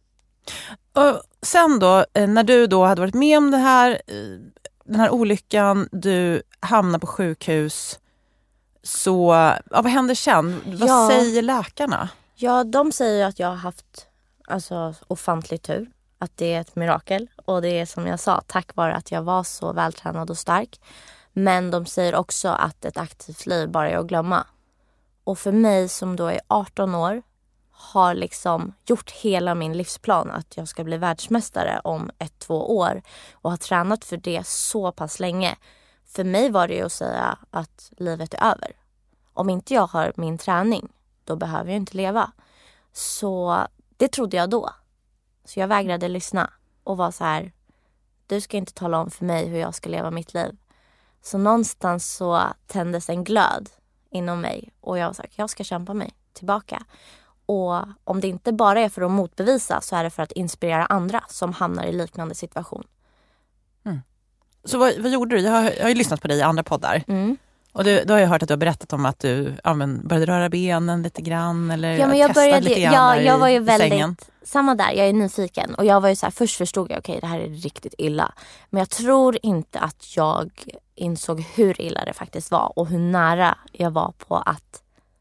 Och sen då, när du då hade varit med om det här, den här olyckan, du hamnar på sjukhus. Så ja, vad händer sen? Vad ja. säger läkarna? Ja, de säger att jag har haft alltså, ofantlig tur. Att det är ett mirakel. Och det är som jag sa, tack vare att jag var så vältränad och stark. Men de säger också att ett aktivt liv bara är att glömma. Och för mig som då är arton år har liksom gjort hela min livsplan att jag ska bli världsmästare om ett, två år. Och har tränat för det så pass länge. För mig var det ju att säga att livet är över. Om inte jag har min träning, då behöver jag inte leva. Så det trodde jag då. Så jag vägrade lyssna och var så här, du ska inte tala om för mig hur jag ska leva mitt liv. Så någonstans så tändes en glöd inom mig och jag var så här, jag ska kämpa mig tillbaka. Och om det inte bara är för att motbevisa så är det för att inspirera andra som hamnar i liknande situation. Mm. Så vad, vad gjorde du? Jag har, jag har ju lyssnat på dig i andra poddar. Mm. Och du, då har jag hört att du har berättat om att du ja, men, började röra benen lite grann. Eller ja, men jag testade började, lite grann ja, jag var ju i, väldigt, i sängen. Samma där, jag är nyfiken. Och jag var ju så här, först förstod jag, okej, okay, det här är riktigt illa. Men jag tror inte att jag insåg hur illa det faktiskt var. Och hur nära jag var på att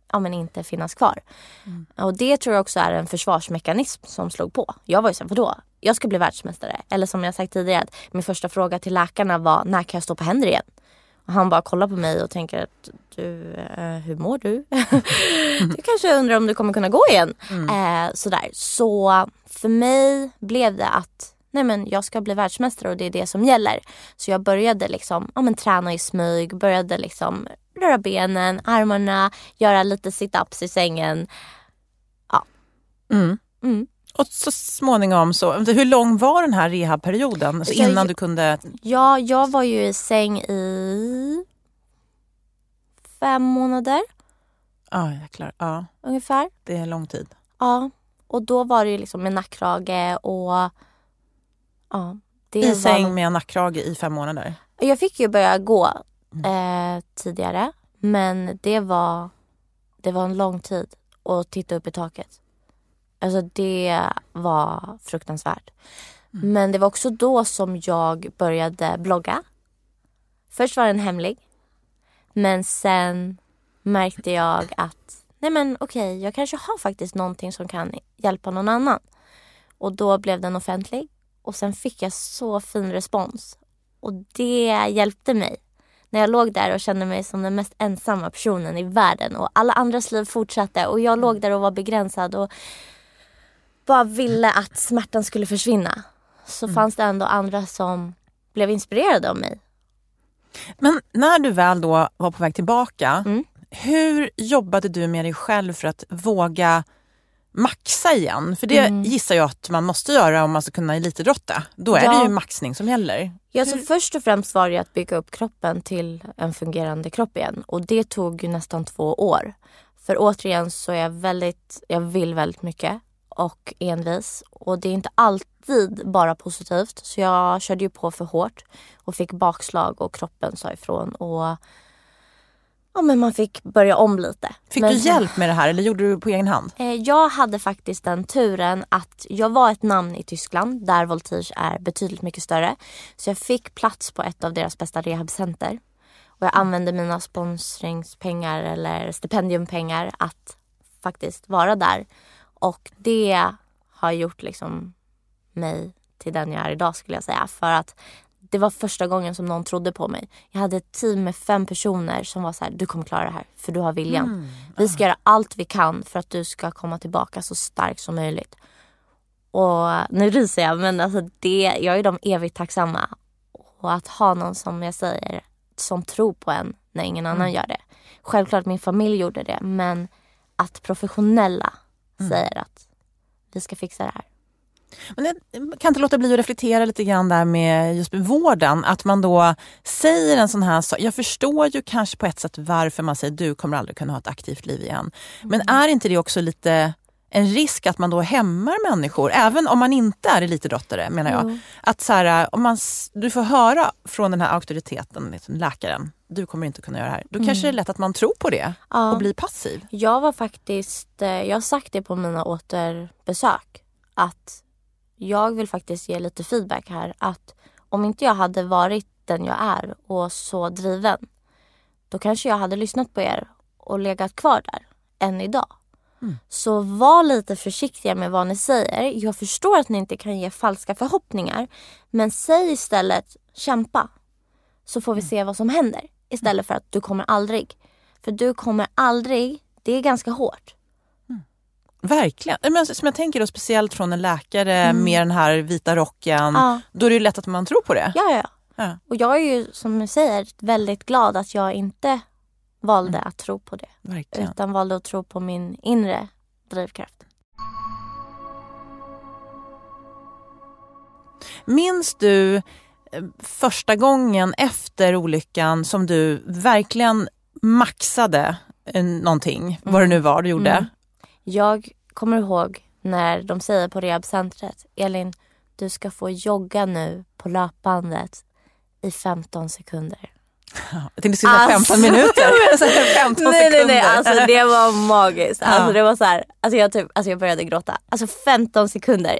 ja, men inte finnas kvar. Mm. Och det tror jag också är en försvarsmekanism som slog på. Jag var ju så här, vadå? Jag ska bli världsmästare. Eller som jag sagt tidigare, att min första fråga till läkarna var, när kan jag stå på händer igen? Och han bara kollar på mig och tänker att du, eh, hur mår du? Du kanske undrar om du kommer kunna gå igen. Mm. Eh, sådär. Så för mig blev det att nej men jag ska bli världsmästare och det är det som gäller. Så jag började liksom, ja men träna i smyg, började liksom röra benen, armarna, göra lite sit-ups i sängen. Ja. Mm. Mm. Och så småningom så, hur lång var den här rehabperioden alltså innan jag, du kunde... Ja, jag var ju i säng i fem månader. Ja, jäklar. Ja. Ungefär. Det är lång tid. Ja, och då var det ju liksom med nackkrage och... Ja, det I var säng något... med nackkrage i fem månader? Jag fick ju börja gå eh, tidigare, men det var, det var en lång tid att titta upp i taket. Alltså det var fruktansvärt. Mm. Men det var också då som jag började blogga. Först var den hemlig. Men sen märkte jag att nej men okej, jag kanske har faktiskt någonting som kan hjälpa någon annan. Och då blev den offentlig. Och sen fick jag så fin respons. Och det hjälpte mig. När jag låg där och kände mig som den mest ensamma personen i världen. Och alla andras liv fortsatte. Och jag låg där och var begränsad. Och bara ville att smärtan skulle försvinna. Så mm. fanns det ändå andra som blev inspirerade av mig. Men när du väl då var på väg tillbaka. Mm. Hur jobbade du med dig själv för att våga maxa igen? För det mm. gissar jag att man måste göra om man ska kunna elitidrotta. Då är ja. det ju maxning som gäller. Ja, så först och främst var det att bygga upp kroppen till en fungerande kropp igen. Och det tog ju nästan två år. För återigen så är jag väldigt, jag vill väldigt mycket och envis. Och det är inte alltid bara positivt. Så jag körde ju på för hårt och fick bakslag och kroppen sa ifrån. Och ja, men man fick börja om lite. Fick men, du hjälp med det här eller gjorde du på egen hand? Eh, jag hade faktiskt den turen att jag var ett namn i Tyskland där Voltige är betydligt mycket större. Så jag fick plats på ett av deras bästa rehabcenter. Och jag använde mina sponsringspengar eller stipendiumpengar att faktiskt vara där. Och det har gjort liksom mig till den jag är idag skulle jag säga. För att det var första gången som någon trodde på mig. Jag hade ett team med fem personer som var så här, du kommer klara det här för du har viljan. Mm. Vi ska göra allt vi kan för att du ska komma tillbaka så stark som möjligt. Och nu ryser jag, men alltså det, jag är de evigt tacksamma. Och att ha någon som jag säger, som tror på en när ingen annan mm. gör det. Självklart min familj gjorde det, men att professionella mm. säger att vi ska fixa det här. Men jag kan inte låta bli att reflektera lite grann där med just med vården. Att man då säger en sån här sak. Jag förstår ju kanske på ett sätt varför man säger du kommer aldrig kunna ha ett aktivt liv igen. Men är inte det också lite en risk att man då hämmar människor? Även om man inte är elitidrottare menar jag. Mm. Att så här, om man, du får höra från den här auktoriteten, liksom läkaren. Du kommer inte kunna göra det här. Då mm. kanske det är lätt att man tror på det ja. och blir passiv. Jag var faktiskt, jag har sagt det på mina återbesök. Att jag vill faktiskt ge lite feedback här. Att om inte jag hade varit den jag är och så driven. Då kanske jag hade lyssnat på er och legat kvar där än idag. Mm. Så var lite försiktiga med vad ni säger. Jag förstår att ni inte kan ge falska förhoppningar. Men säg istället kämpa. Så får vi se vad som händer. Istället för att du kommer aldrig. För du kommer aldrig, det är ganska hårt. Verkligen. Men som jag tänker då speciellt från en läkare mm. med den här vita rocken. Ja. Då är det ju lätt att man tror på det. Ja, ja. ja. Och jag är ju som jag säger väldigt glad att jag inte valde mm. att tro på det. Verkligen. Utan valde att tro på min inre drivkraft. Minns du första gången efter olyckan som du verkligen maxade någonting? Mm. Vad det nu var du gjorde? Mm. Jag kommer ihåg när de säger på rehabcentret, Elin, du ska få jogga nu på löpbandet i femton sekunder. Jag tänkte säga alltså, femton minuter. femton nej, nej, nej, alltså det var magiskt. Alltså ja. det var så här, alltså jag, typ, alltså jag började gråta. Alltså femton sekunder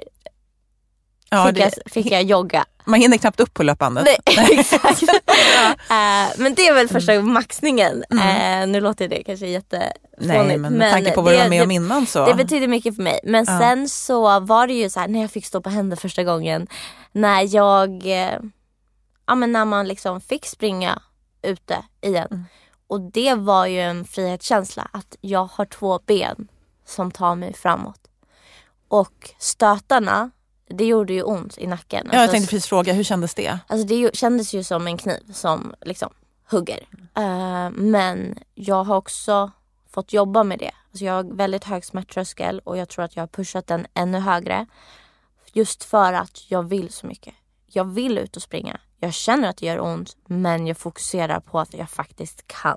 ja, fick, det, jag, fick jag jogga. Man hinner knappt upp på löpbandet. Nej, exakt. ja. men det är väl första maxningen. Mm. Uh, nu låter det kanske jättefånigt. Nej, men med tanke på vad det, du var med det, om innan så. Det betyder mycket för mig. Men ja. sen så var det ju så här, när jag fick stå på händer första gången. När jag, uh, ja men när man liksom fick springa ute igen. Mm. Och det var ju en frihetskänsla. Att jag har två ben som tar mig framåt. Och stötarna, det gjorde ju ont i nacken. Ja, jag alltså, tänkte precis fråga, hur kändes det? Alltså det ju, kändes ju som en kniv som liksom hugger. Uh, men jag har också fått jobba med det. Alltså jag har väldigt hög smärttröskel och jag tror att jag har pushat den ännu högre. Just för att jag vill så mycket. Jag vill ut och springa. Jag känner att det gör ont, men jag fokuserar på att jag faktiskt kan.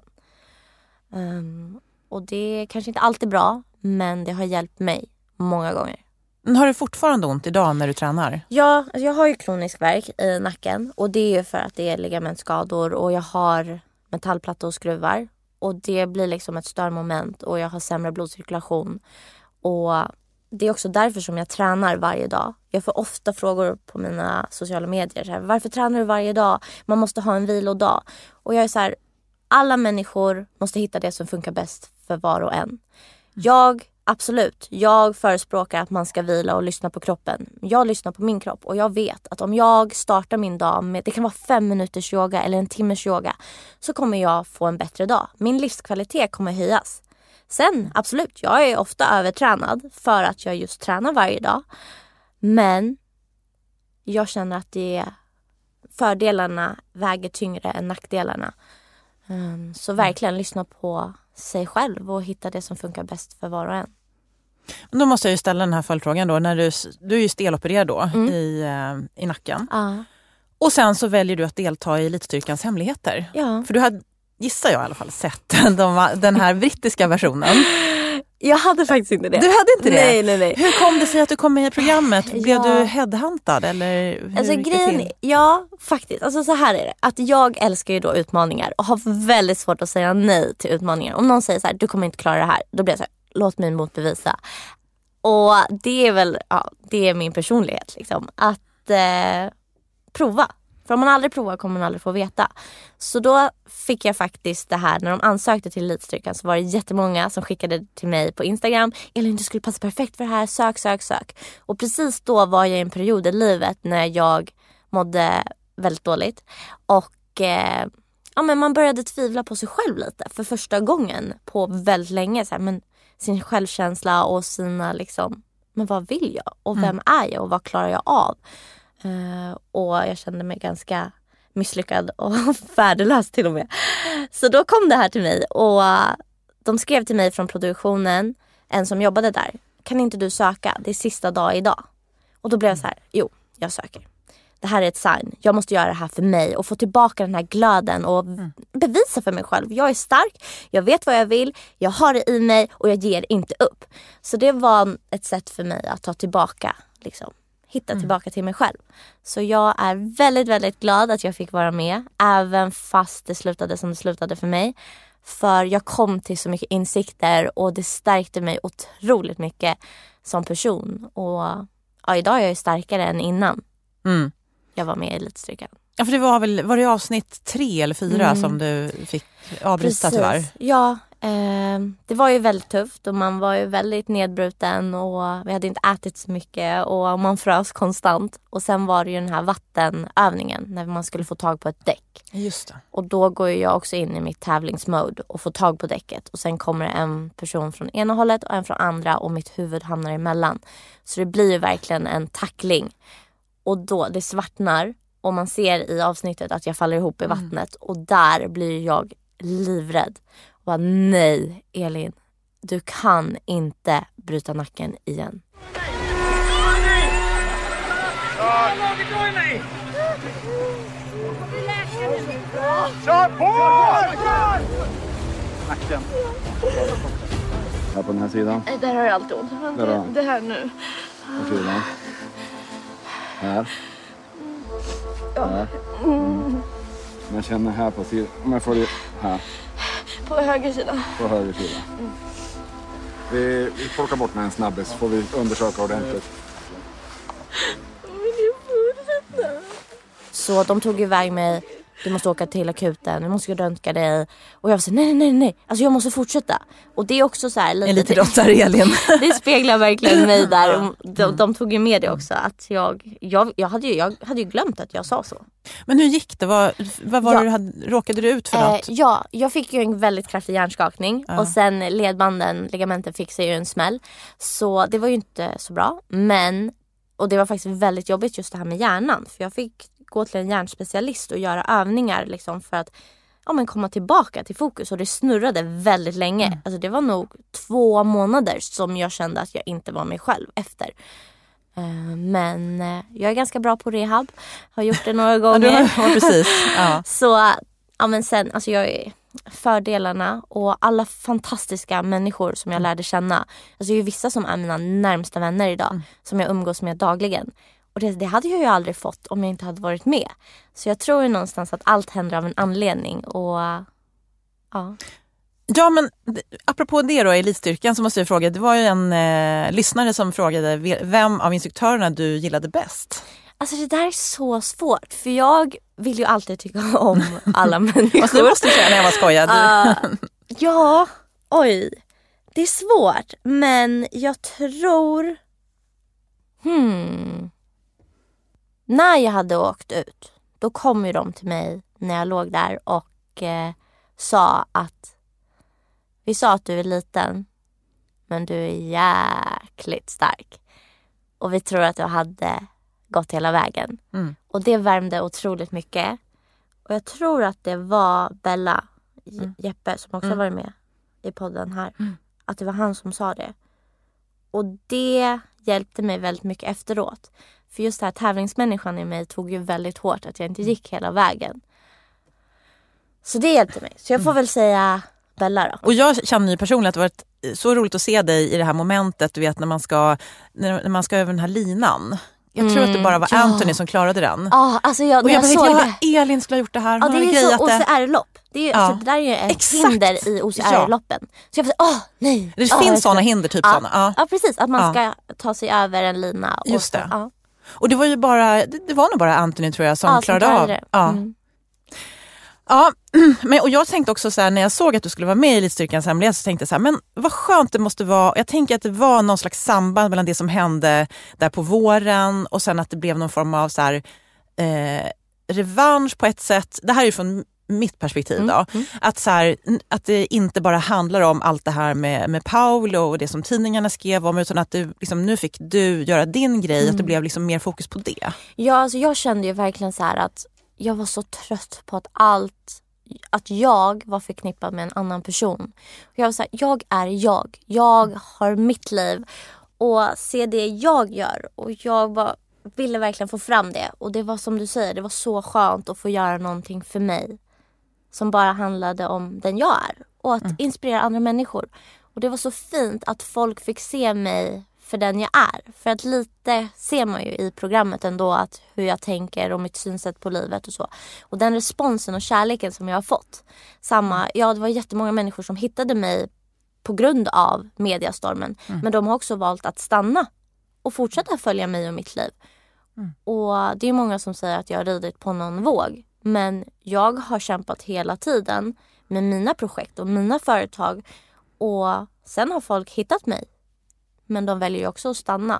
Um, och det är kanske inte alltid bra, men det har hjälpt mig många gånger. Men har du fortfarande ont idag när du tränar? Ja, alltså jag har ju kronisk värk i nacken. Och det är ju för att det är ligamentskador. Och jag har metallplattor och skruvar. Och det blir liksom ett störmoment. Och jag har sämre blodcirkulation. Och det är också därför som jag tränar varje dag. Jag får ofta frågor på mina sociala medier. Så här, varför tränar du varje dag? Man måste ha en vilodag. Och jag är så här, alla människor måste hitta det som funkar bäst för var och en. Jag... Absolut, jag förespråkar att man ska vila och lyssna på kroppen. Jag lyssnar på min kropp och jag vet att om jag startar min dag med, det kan vara fem minuters yoga eller en timmes yoga, så kommer jag få en bättre dag. Min livskvalitet kommer höjas. Sen, absolut, jag är ofta övertränad för att jag just tränar varje dag. Men jag känner att det, fördelarna väger tyngre än nackdelarna. Um, så verkligen lyssna på sig själv och hitta det som funkar bäst för var och en. Då måste jag ju ställa den här följdfrågan då. När du, du är ju stelopererad då mm. i, uh, i nacken. Uh. Och sen så väljer du att delta i Elitstyrkans hemligheter. Ja. För du har, gissar jag i alla fall, sett de, den här brittiska versionen. Jag hade faktiskt inte det. Du hade inte det? Nej, nej, nej. Hur kom det sig att du kom med i programmet? Blev ja. du headhuntad eller hur alltså, gick det grejen, till? Ja, faktiskt. Alltså så här är det. Att jag älskar ju då utmaningar och har väldigt svårt att säga nej till utmaningar. Om någon säger så här, du kommer inte klara det här. Då blir jag så här, låt mig motbevisa. Och det är väl, ja, det är min personlighet liksom. Att eh, prova. För om man aldrig provar kommer man aldrig få veta. Så då fick jag faktiskt det här. När de ansökte till Elitstyrkan så var det jättemånga som skickade till mig på Instagram. Elin, du skulle passa perfekt för det här. Sök, sök, sök. Och precis då var jag i en period i livet när jag mådde väldigt dåligt. Och eh, ja, men man började tvivla på sig själv lite. För första gången på väldigt länge. Så här, men sin självkänsla och sina liksom, men vad vill jag? Och vem mm. är jag? Och vad klarar jag av? Uh, och jag kände mig ganska misslyckad och värdelös till och med. Så då kom det här till mig och uh, de skrev till mig från produktionen, en som jobbade där. Kan inte du söka? Det är sista dag idag. Och då blev jag så här, jo, jag söker. Det här är ett sign. Jag måste göra det här för mig och få tillbaka den här glöden och mm. bevisa för mig själv. Jag är stark, jag vet vad jag vill, jag har det i mig och jag ger inte upp. Så det var ett sätt för mig att ta tillbaka liksom. Hitta mm. tillbaka till mig själv. Så jag är väldigt, väldigt glad att jag fick vara med. Även fast det slutade som det slutade för mig. För jag kom till så mycket insikter. Och det stärkte mig otroligt mycket som person. Och ja, idag är jag starkare än innan mm. jag var med i Elitstyrkan. Ja, för det var väl, var det avsnitt tre eller fyra mm. som du fick avbryta tyvärr? Ja, eh, det var ju väldigt tufft och man var ju väldigt nedbruten och vi hade inte ätit så mycket och man frös konstant. Och sen var det ju den här vattenövningen när man skulle få tag på ett däck. Just det. Och då går jag också in i mitt tävlingsmode och får tag på däcket. Och sen kommer en person från ena hållet och en från andra och mitt huvud hamnar emellan. Så det blir ju verkligen en tackling. Och då, det svartnar. Och man ser i avsnittet att jag faller ihop i vattnet. Mm. Och där blir jag livrädd. Och bara, nej Elin, du kan inte bryta nacken igen. Kör på! Nacken. Här på den här sidan. Nej, där har jag alltid ont. Det, det här nu. På sidan. Här. Ja. Här. Mm. Man känner här på sidan. Om jag får det här. På höger sida. På höger sida. Mm. Vi, vi plockar bort med en snabbis så får vi undersöka ordentligt. Så de tog iväg mig du måste åka till akuten, du måste röntga dig. Och jag var så nej, nej, nej, nej. Alltså jag måste fortsätta. Och det är också så här... Lite, en lite råttar, Elin. Det speglar verkligen mig där. De, de tog ju med det också. Att jag, jag, jag, hade ju, jag hade ju glömt att jag sa så. Men hur gick det? Vad, vad var ja. du hade, råkade du ut för eh, något? Ja, jag fick ju en väldigt kraftig hjärnskakning. Ja. Och sen ledbanden, ligamenten fick sig ju en smäll. Så det var ju inte så bra. Men, och det var faktiskt väldigt jobbigt just det här med hjärnan. För jag fick gå till en hjärnspecialist och göra övningar liksom för att ja, men komma tillbaka till fokus. Och det snurrade väldigt länge. Mm. Alltså det var nog två månader som jag kände att jag inte var mig själv efter. Uh, men uh, jag är ganska bra på rehab. Har gjort det några gånger. Ja, precis. Ja. Så ja, men sen, alltså jag är fördelarna och alla fantastiska människor som jag lärde känna. Alltså det är ju vissa som är mina närmsta vänner idag. Mm. Som jag umgås med dagligen. Och det, det hade jag ju aldrig fått om jag inte hade varit med. Så jag tror ju någonstans att allt händer av en anledning. Och ja... Ja, men apropå det då, elitstyrkan, så måste jag fråga. Det var ju en eh, lyssnare som frågade vem av instruktörerna du gillade bäst. Alltså det där är så svårt. För jag vill ju alltid tycka om alla människor. Alltså, det måste du säga när jag var skojad. Uh, ja, oj. Det är svårt. Men jag tror... Hmm... När jag hade åkt ut, då kom ju de till mig när jag låg där och eh, sa att vi sa att du är liten, men du är jäkligt stark. Och vi tror att du hade gått hela vägen. Mm. Och det värmde otroligt mycket. Och jag tror att det var Bella, mm. Jeppe, som också mm. varit med i podden här. Mm. Att det var han som sa det. Och det hjälpte mig väldigt mycket efteråt. För just det här tävlingsmänniskan i mig tog ju väldigt hårt att jag inte gick hela vägen. Så det hjälpte mig. Så jag får väl säga Bella då. Och jag känner ju personligen att det varit så roligt att se dig i det här momentet, du vet, när man ska, när man ska över den här linan. Jag mm, tror att det bara var ja. Anthony som klarade den. Ja, alltså jag, och jag, jag såg det. Ja, Elin skulle ha gjort det här. Ja, det är ju så O C R-lopp. Det, är ju, ja. alltså, det där är ju ett Exakt. hinder i O C R-loppen. Så jag får säga, åh nej. Det åh, finns sådana hinder, typ ja. sådana. Ja. ja, precis. Att man ska ta sig över en lina. Och Just det. Så, ja. Och det var ju bara, det, det var nog bara Anthony, tror jag, som ja, klarade, som klarade av. Det. Ja. Mm. Ja, men, och jag tänkte också så här, när jag såg att du skulle vara med i Elitstyrkans hemlighet, så tänkte jag så här, men vad skönt det måste vara. Jag tänker att det var någon slags samband mellan det som hände där på våren och sen att det blev någon form av så här, eh, revansch på ett sätt. Det här är ju från mitt perspektiv då. Mm, mm. Att, så här, att det inte bara handlar om allt det här med, med Paolo och det som tidningarna skrev om, utan att du, liksom, nu fick du göra din grej, mm. att det blev liksom mer fokus på det. Ja, alltså jag kände ju verkligen så här att jag var så trött på att allt, att jag var förknippad med en annan person. Jag var så här, jag är jag. Jag har mitt liv och se det jag gör. Och jag bara ville verkligen få fram det. Och det var som du säger, det var så skönt att få göra någonting för mig som bara handlade om den jag är. Och att mm. inspirera andra människor. Och det var så fint att folk fick se mig för den jag är. För att lite ser man ju i programmet ändå att hur jag tänker och mitt synsätt på livet och så. Och den responsen och kärleken som jag har fått. Samma, ja, det var jättemånga människor som hittade mig på grund av mediastormen. Mm. Men de har också valt att stanna och fortsätta följa mig och mitt liv. Mm. Och det är många som säger att jag har ridit på någon våg. Men jag har kämpat hela tiden med mina projekt och mina företag. Och sen har folk hittat mig. Men de väljer ju också att stanna.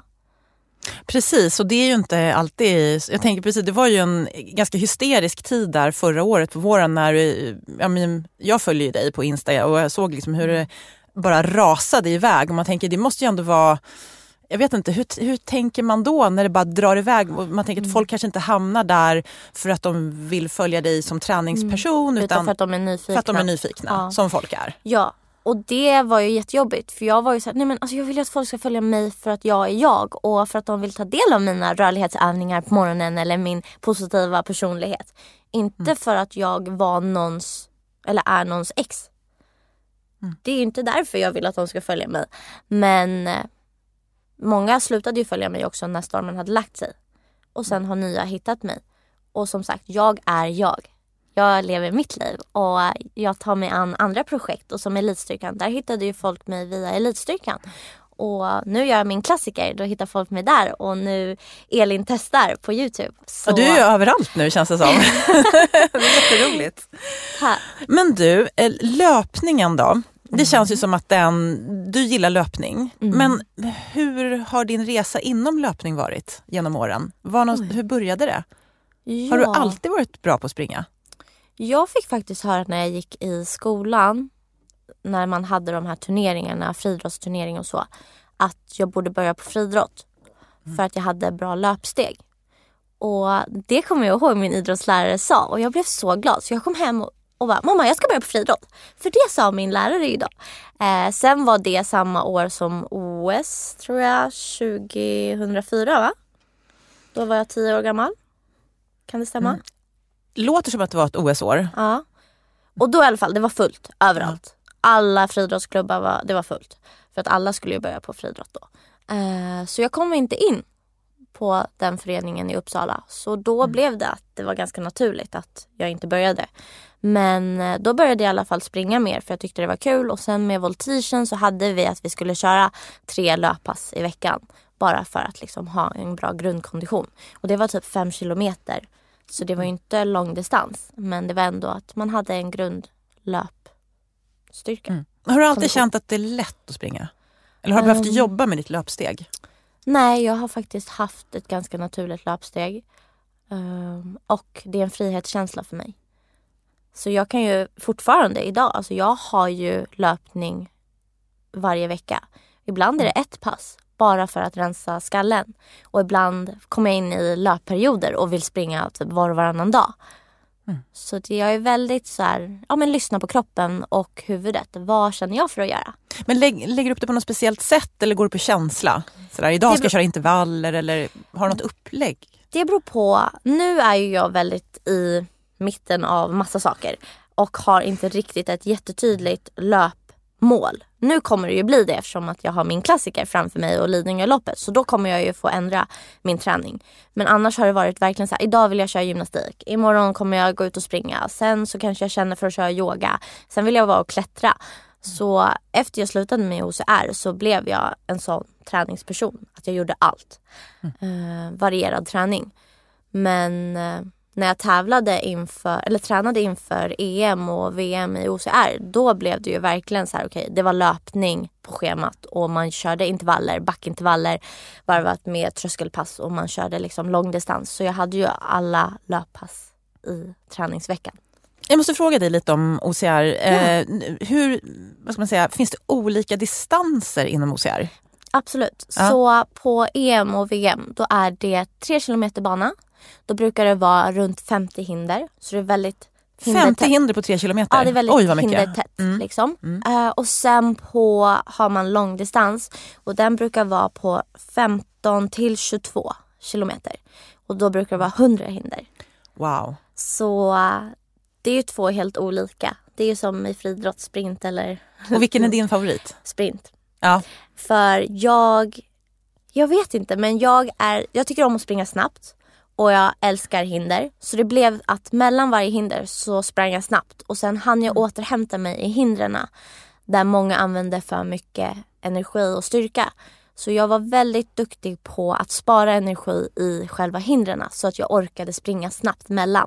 Precis, och det är ju inte alltid... Jag tänker precis, det var ju en ganska hysterisk tid där förra året på våren när... Jag, men, jag följer ju dig på Insta och jag såg liksom hur det bara rasade iväg. Och man tänker, det måste ju ändå vara... Jag vet inte, hur, hur tänker man då när det bara drar iväg? Man tänker att folk kanske inte hamnar där för att de vill följa dig som träningsperson. Mm. Utan, utan för att de är nyfikna. För att de är nyfikna, ja. Som folk är. Ja. Och det var ju jättejobbigt. För jag var ju så här, nej men alltså jag vill ju att folk ska följa mig för att jag är jag. Och för att de vill ta del av mina rörlighetsövningar på morgonen. Eller min positiva personlighet. Inte mm. för att jag var någons, eller är någons ex. Mm. Det är ju inte därför jag vill att de ska följa mig. Men många slutade ju följa mig också när stormen hade lagt sig. Och sen har nya hittat mig. Och som sagt, jag är jag. Jag lever mitt liv och jag tar mig an andra projekt. Och som Elitstyrkan, där hittade ju folk mig via Elitstyrkan. Och nu gör jag min klassiker, då hittar folk mig där. Och nu Elin testar på YouTube. Så... Ja, du är ju överallt nu, känns det som. Det är jätteroligt. Här. Men du, löpningen då? Det mm. känns ju som att den, du gillar löpning. Mm. Men hur har din resa inom löpning varit genom åren? Var någon, hur började det? Ja. Har du alltid varit bra på att springa? Jag fick faktiskt höra när jag gick i skolan, när man hade de här turneringarna, friidrottsturnering och så, att jag borde börja på friidrott för att jag hade bra löpsteg. Och det kommer jag ihåg min idrottslärare sa, och jag blev så glad så jag kom hem och, och bara, mamma jag ska börja på friidrott. För det sa min lärare idag. Eh, sen var det samma år som O S, tror jag, tjugohundrafyra, va? Då var jag tio år gammal. Kan det stämma? Mm. Låter som att det var ett O S-år. Ja. Och då i alla fall, det var fullt överallt. Alla friidrottsklubbar var, det var fullt. För att alla skulle ju börja på friidrott då. Eh, så jag kom inte in på den föreningen i Uppsala. Så då mm. blev det att det var ganska naturligt att jag inte började. Men eh, då började jag i alla fall springa mer för jag tyckte det var kul. Och sen med Voltigen så hade vi att vi skulle köra tre löppass i veckan. Bara för att liksom ha en bra grundkondition. Och det var typ fem kilometer. Så det var ju inte lång distans. Men det var ändå att man hade en grundlöpstyrka. Mm. Har du alltid känt att det är lätt att springa? Eller har du um, behövt jobba med ditt löpsteg? Nej, jag har faktiskt haft ett ganska naturligt löpsteg. Um, och det är en frihetskänsla för mig. Så jag kan ju fortfarande idag, alltså jag har ju löpning varje vecka. Ibland är det ett pass. Bara för att rensa skallen. Och ibland kommer jag in i löpperioder och vill springa typ var och varannan dag. Mm. Så det, jag är väldigt så här, ja men lyssna på kroppen och huvudet. Vad känner jag för att göra? Men lägg, lägger du upp det på något speciellt sätt eller går du på känsla? Så där, idag ska jag köra intervaller eller har du något upplägg? Det beror på. Nu är ju jag väldigt i mitten av massa saker. Och har inte riktigt ett jättetydligt löp mål. Nu kommer det ju bli det eftersom att jag har min klassiker framför mig och Lidingöloppet. Så då kommer jag ju få ändra min träning. Men annars har det varit verkligen så här, idag vill jag köra gymnastik. Imorgon kommer jag gå ut och springa. Sen så kanske jag känner för att köra yoga. Sen vill jag vara och klättra. Så efter jag slutade med O C R så blev jag en sån träningsperson. Att jag gjorde allt. Mm. Eh, varierad träning. Men... Eh, när jag tävlade inför, eller tränade inför E M och V M i O C R, då blev det ju verkligen så här, okej, okay, det var löpning på schemat och man körde intervaller, backintervaller, varvat med tröskelpass och man körde liksom långdistans. Så jag hade ju alla löppass i träningsveckan. Jag måste fråga dig lite om O C R. Ja. Eh, hur, vad ska man säga, finns det olika distanser inom O C R? Absolut. Ja. Så på E M och V M, då är det tre kilometer bana. Då brukar det vara runt femtio hinder. Så det är väldigt hindertätt. femtio hinder på tre kilometer? Ja, det är väldigt Oj, vad mycket. hindertätt. Mm. Liksom. Mm. Uh, och sen på har man långdistans. Och den brukar vara på femton till tjugotvå kilometer. Och då brukar det vara hundra hinder. Wow. Så uh, det är ju två helt olika. Det är ju som i friidrott, sprint eller... Och vilken är din favorit? Sprint. Ja. För jag... Jag vet inte, men jag är... Jag tycker om att springa snabbt. Och jag älskar hinder. Så det blev att mellan varje hinder så sprang jag snabbt. Och sen hann jag återhämta mig i hindrena. Där många använde för mycket energi och styrka. Så jag var väldigt duktig på att spara energi i själva hindrena. Så att jag orkade springa snabbt mellan.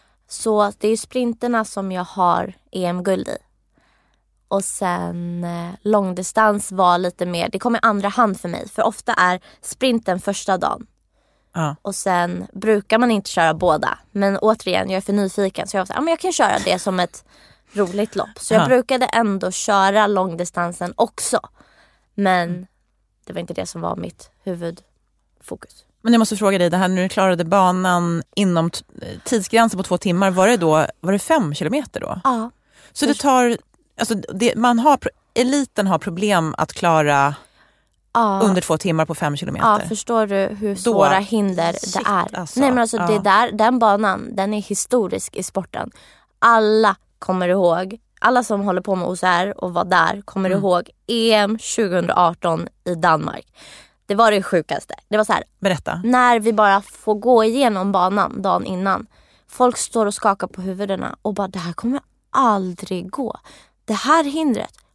Så det är sprinterna som jag har E M-guld i. Och sen eh, långdistans var lite mer. Det kom i andra hand för mig. För ofta är sprinten första dagen. Ja. Och sen brukar man inte köra båda. Men återigen, jag är för nyfiken. Så jag var så här, ja, men jag kan köra det som ett roligt lopp. Så jag ja. brukade ändå köra långdistansen också. Men mm. det var inte det som var mitt huvudfokus. Men jag måste fråga dig, det här när du klarade banan inom t- tidsgränsen på två timmar. Var det då var det fem kilometer då? Ja. Så det tar... Alltså det, man har, eliten har problem att klara... Ja. Under två timmar på fem kilometer. Ja, förstår du hur svåra Då, hinder shit, det är? Alltså, Nej men alltså ja. det där, den banan, den är historisk i sporten. Alla kommer ihåg, alla som håller på med O C R och var där kommer mm. ihåg E M tjugo arton i Danmark. Det var det sjukaste. Det var så här. Berätta. När vi bara får gå igenom banan dagen innan. Folk står och skakar på huvudena och bara, det här kommer aldrig gå. Det här hindret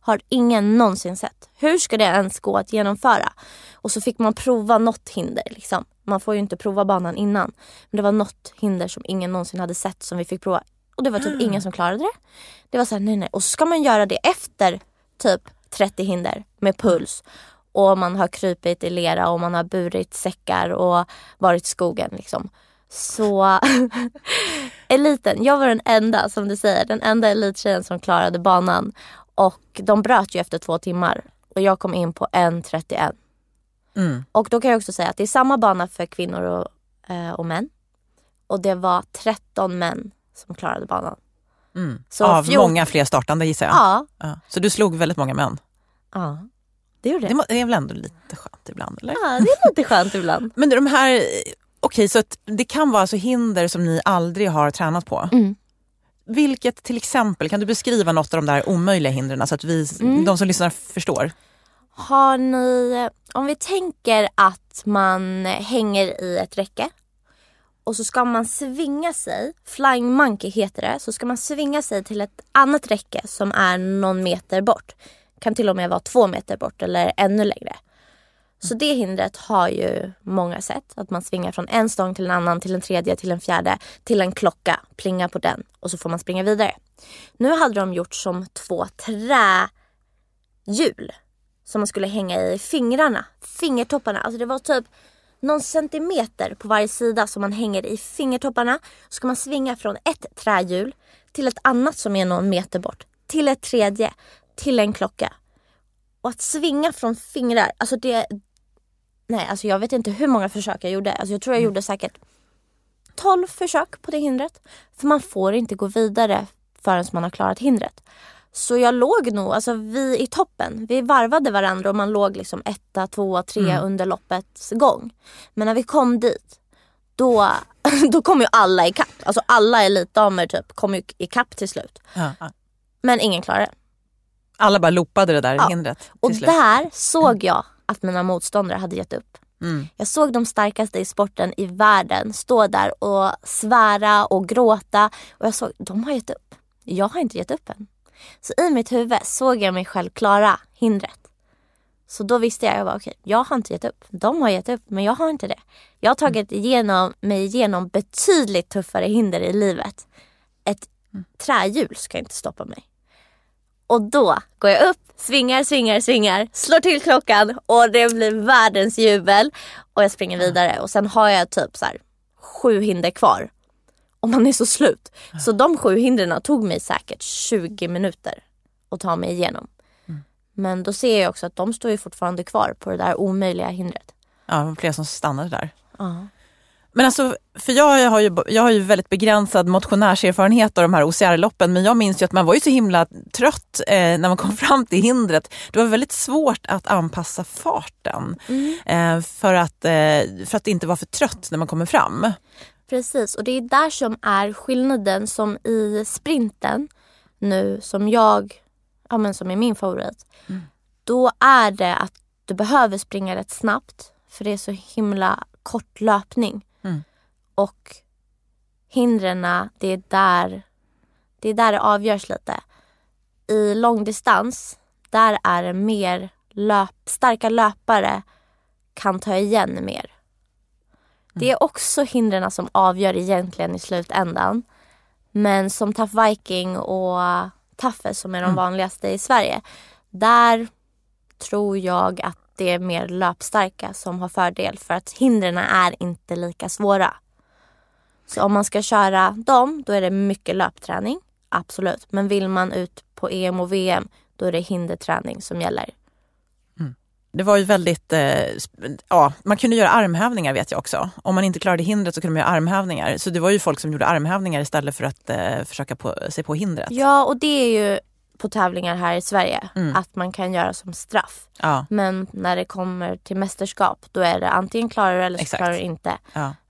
har ingen någonsin sett. Hur ska det ens gå att genomföra? Och så fick man prova något hinder liksom. Man får ju inte prova banan innan. Men det var något hinder som ingen någonsin hade sett som vi fick prova. Och det var typ mm. ingen som klarade det. Det var så här, nej nej. Och så ska man göra det efter typ trettio hinder med puls. Och man har krypit i lera och man har burit säckar och varit i skogen liksom. Så eliten, jag var den enda, som du säger, den enda elittjejen som klarade banan. Och de bröt ju efter två timmar. Och jag kom in på en trettioett. Mm. Och då kan jag också säga att det är samma bana för kvinnor och, eh, och män. Och det var tretton män som klarade banan. Mm. Så av fjorton... många fler startande gissar jag. Ja. ja. Så du slog väldigt många män. Ja, det gjorde det. Det är väl ändå lite skönt ibland, eller? Ja, det är lite skönt ibland. Men de här, okej, så att det kan vara alltså hinder som ni aldrig har tränat på. Mm. Vilket till exempel, kan du beskriva något av de där omöjliga hindren så att vi, mm. de som lyssnar förstår? Har ni, om vi tänker att man hänger i ett räcke och så ska man svinga sig, flying monkey heter det, så ska man svinga sig till ett annat räcke som är någon meter bort. Kan till och med vara två meter bort eller ännu längre. Så det hindret har ju många sätt. Att man svingar från en stång till en annan, till en tredje, till en fjärde, till en klocka, plinga på den och så får man springa vidare. Nu hade de gjort som två trähjul som man skulle hänga i fingrarna, fingertopparna. Alltså det var typ någon centimeter på varje sida som man hänger i fingertopparna. Så ska man svinga från ett trähjul till ett annat som är någon meter bort, till ett tredje, till en klocka. Och att svinga från fingrar, alltså det... Nej, alltså jag vet inte hur många försök jag gjorde. Alltså jag tror jag gjorde säkert tolv försök på det hindret. För man får inte gå vidare förrän man har klarat hindret. Så jag låg nog, alltså vi i toppen, vi varvade varandra och man låg liksom etta, tvåa, tre mm. under loppets gång. Men när vi kom dit, då, då kom ju alla i kapp. Alltså alla elitdamer typ kom ju i kapp till slut. Ja, ja. Men ingen klarade det. Alla bara loopade det där ja. hindret. Och där såg jag att mina motståndare hade gett upp. Mm. Jag såg de starkaste i sporten i världen stå där och svära och gråta. Och jag såg, de har gett upp. Jag har inte gett upp än. Så i mitt huvud såg jag mig själv klara hindret. Så då visste jag, jag var okej, okay, jag har inte gett upp. De har gett upp, men jag har inte det. Jag har tagit igenom, mig igenom betydligt tuffare hinder i livet. Ett mm. trähjul ska inte stoppa mig. Och då går jag upp, svingar, svingar, svingar, slår till klockan och det blir världens jubel. Och jag springer vidare och sen har jag typ så här sju hinder kvar. Och man är så slut. Så de sju hindren tog mig säkert tjugo minuter att ta mig igenom. Mm. Men då ser jag också att de står ju fortfarande kvar på det där omöjliga hindret. Ja, det var flera som stannade där. Ja. Men alltså, för jag har ju, jag har ju väldigt begränsad motionärserfarenhet av de här O C R-loppen. Men jag minns ju att man var ju så himla trött eh, när man kom fram till hindret. Det var väldigt svårt att anpassa farten. Mm. Eh, för, att, eh, för att inte vara för trött när man kommer fram. Precis, och det är där som är skillnaden som i sprinten nu, som jag, ja men som är min favorit. Mm. Då är det att du behöver springa rätt snabbt, för det är så himla kort löpning. Mm. Och hindrena, det är där det är där det avgörs lite. I långdistans, där är det mer löp, starka löpare kan ta igen mer. Det är också hindren som avgör egentligen i slutändan. Men som Tough Viking och Taffe som är de vanligaste i Sverige, där tror jag att det är mer löpstarka som har fördel, för att hindren är inte lika svåra. Så om man ska köra dem, då är det mycket löpträning, absolut. Men vill man ut på E M och V M, då är det hinderträning som gäller. Det var ju väldigt, eh, ja, man kunde göra armhävningar vet jag också. Om man inte klarade hindret så kunde man göra armhävningar. Så det var ju folk som gjorde armhävningar istället för att eh, försöka på, se på hindret. Ja, och det är ju på tävlingar här i Sverige. Mm. Att man kan göra som straff. Ja. Men när det kommer till mästerskap, då är det antingen klarar du eller så klarar du inte. Ja.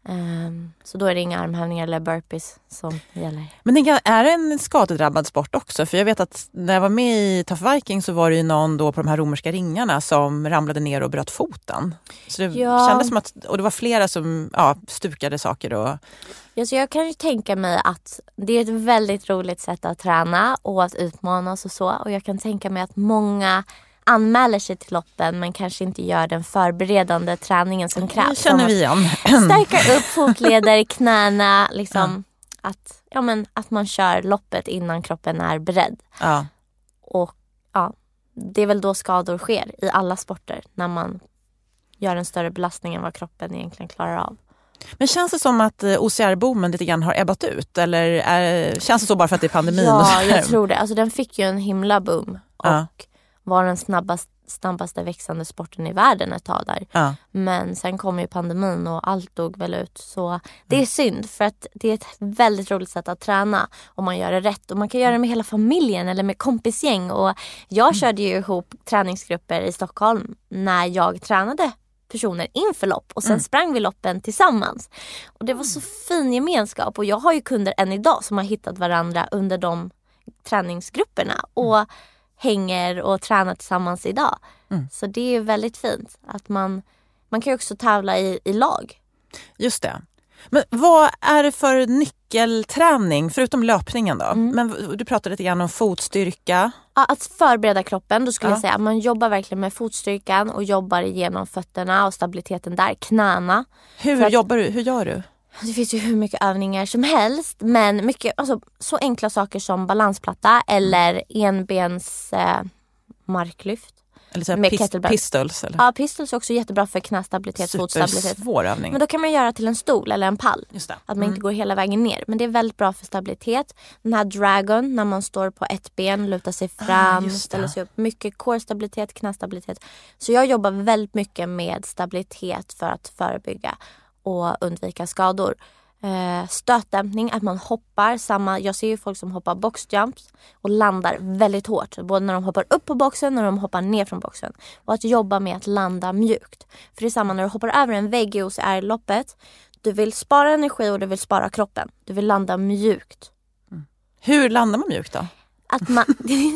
Um, så då är det inga armhävningar eller burpees som gäller. Men det är det en skadedrabbad sport också? För jag vet att när jag var med i Tough Viking så var det ju någon då på de här romerska ringarna som ramlade ner och bröt foten. Så det ja. kändes som att, och det var flera som ja, stukade saker då. Ja, så jag kan ju tänka mig att det är ett väldigt roligt sätt att träna och att utmanas och så. Och jag kan tänka mig att många anmäler sig till loppen men kanske inte gör den förberedande träningen som krävs. Det känner vi igen. Stärka upp fotleder, knäna, liksom ja. Att, ja, men, att man kör loppet innan kroppen är beredd. Ja. Och ja, det är väl då skador sker i alla sporter när man gör en större belastning än vad kroppen egentligen klarar av. Men känns det som att O C R-boomen lite grann har ebbat ut? Eller är, känns det så bara för att det är pandemin? Ja, jag tror det. Alltså den fick ju en himla boom. Och ja. var den snabbast, snabbaste växande sporten i världen ett tag där. Ja. Men sen kom ju pandemin och allt dog väl ut. Så det är synd för att det är ett väldigt roligt sätt att träna om man gör det rätt. Och man kan göra det med hela familjen eller med kompisgäng. Och jag mm. körde ju ihop träningsgrupper i Stockholm när jag tränade personer inför lopp. Och sen mm. sprang vi loppen tillsammans. Och det var så fin gemenskap. Och jag har ju kunder än idag som har hittat varandra under de träningsgrupperna. Och mm. hänger och tränar tillsammans idag. Mm. Så det är ju väldigt fint att man, man kan ju också tävla i, i lag. Just det. Men vad är det för nyckelträning förutom löpningen då? Mm. Men du pratade lite grann om fotstyrka. Ja, att förbereda kroppen, då skulle ja. jag säga att man jobbar verkligen med fotstyrkan och jobbar igenom fötterna och stabiliteten där, knäna. Hur att, jobbar du? Hur gör du? Det finns ju hur mycket övningar som helst, men mycket, alltså, så enkla saker som balansplatta eller enbens eh, marklyft. Eller så med pist- pistols? Eller? Ja, pistols är också jättebra för knästabilitet, fotstabilitet. Svår övning. Men då kan man göra till en stol eller en pall. Just det. Att man mm. inte går hela vägen ner. Men det är väldigt bra för stabilitet. Den här dragon, när man står på ett ben, lutar sig fram, ah, ställer sig upp. Mycket core-stabilitet, knästabilitet. Så jag jobbar väldigt mycket med stabilitet för att förebygga och undvika skador. Eh, stötdämpning, att man hoppar samma, jag ser ju folk som hoppar boxjumps och landar väldigt hårt, både när de hoppar upp på boxen och när de hoppar ner från boxen, och att jobba med att landa mjukt, för det är samma när du hoppar över en vägg i O C R-loppet, du vill spara energi och du vill spara kroppen, du vill landa mjukt. Mm. Hur landar man mjukt då? Att man,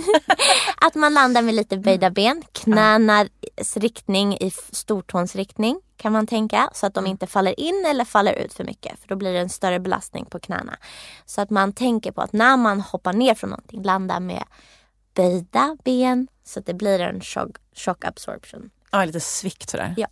att man landar med lite böjda ben, knänas riktning i stortåns riktning kan man tänka, så att de inte faller in eller faller ut för mycket, för då blir det en större belastning på knäna. Så att man tänker på att när man hoppar ner från någonting, landa med böjda ben så att det blir en shock, shock absorption. Ja, lite svikt sådär. Ja.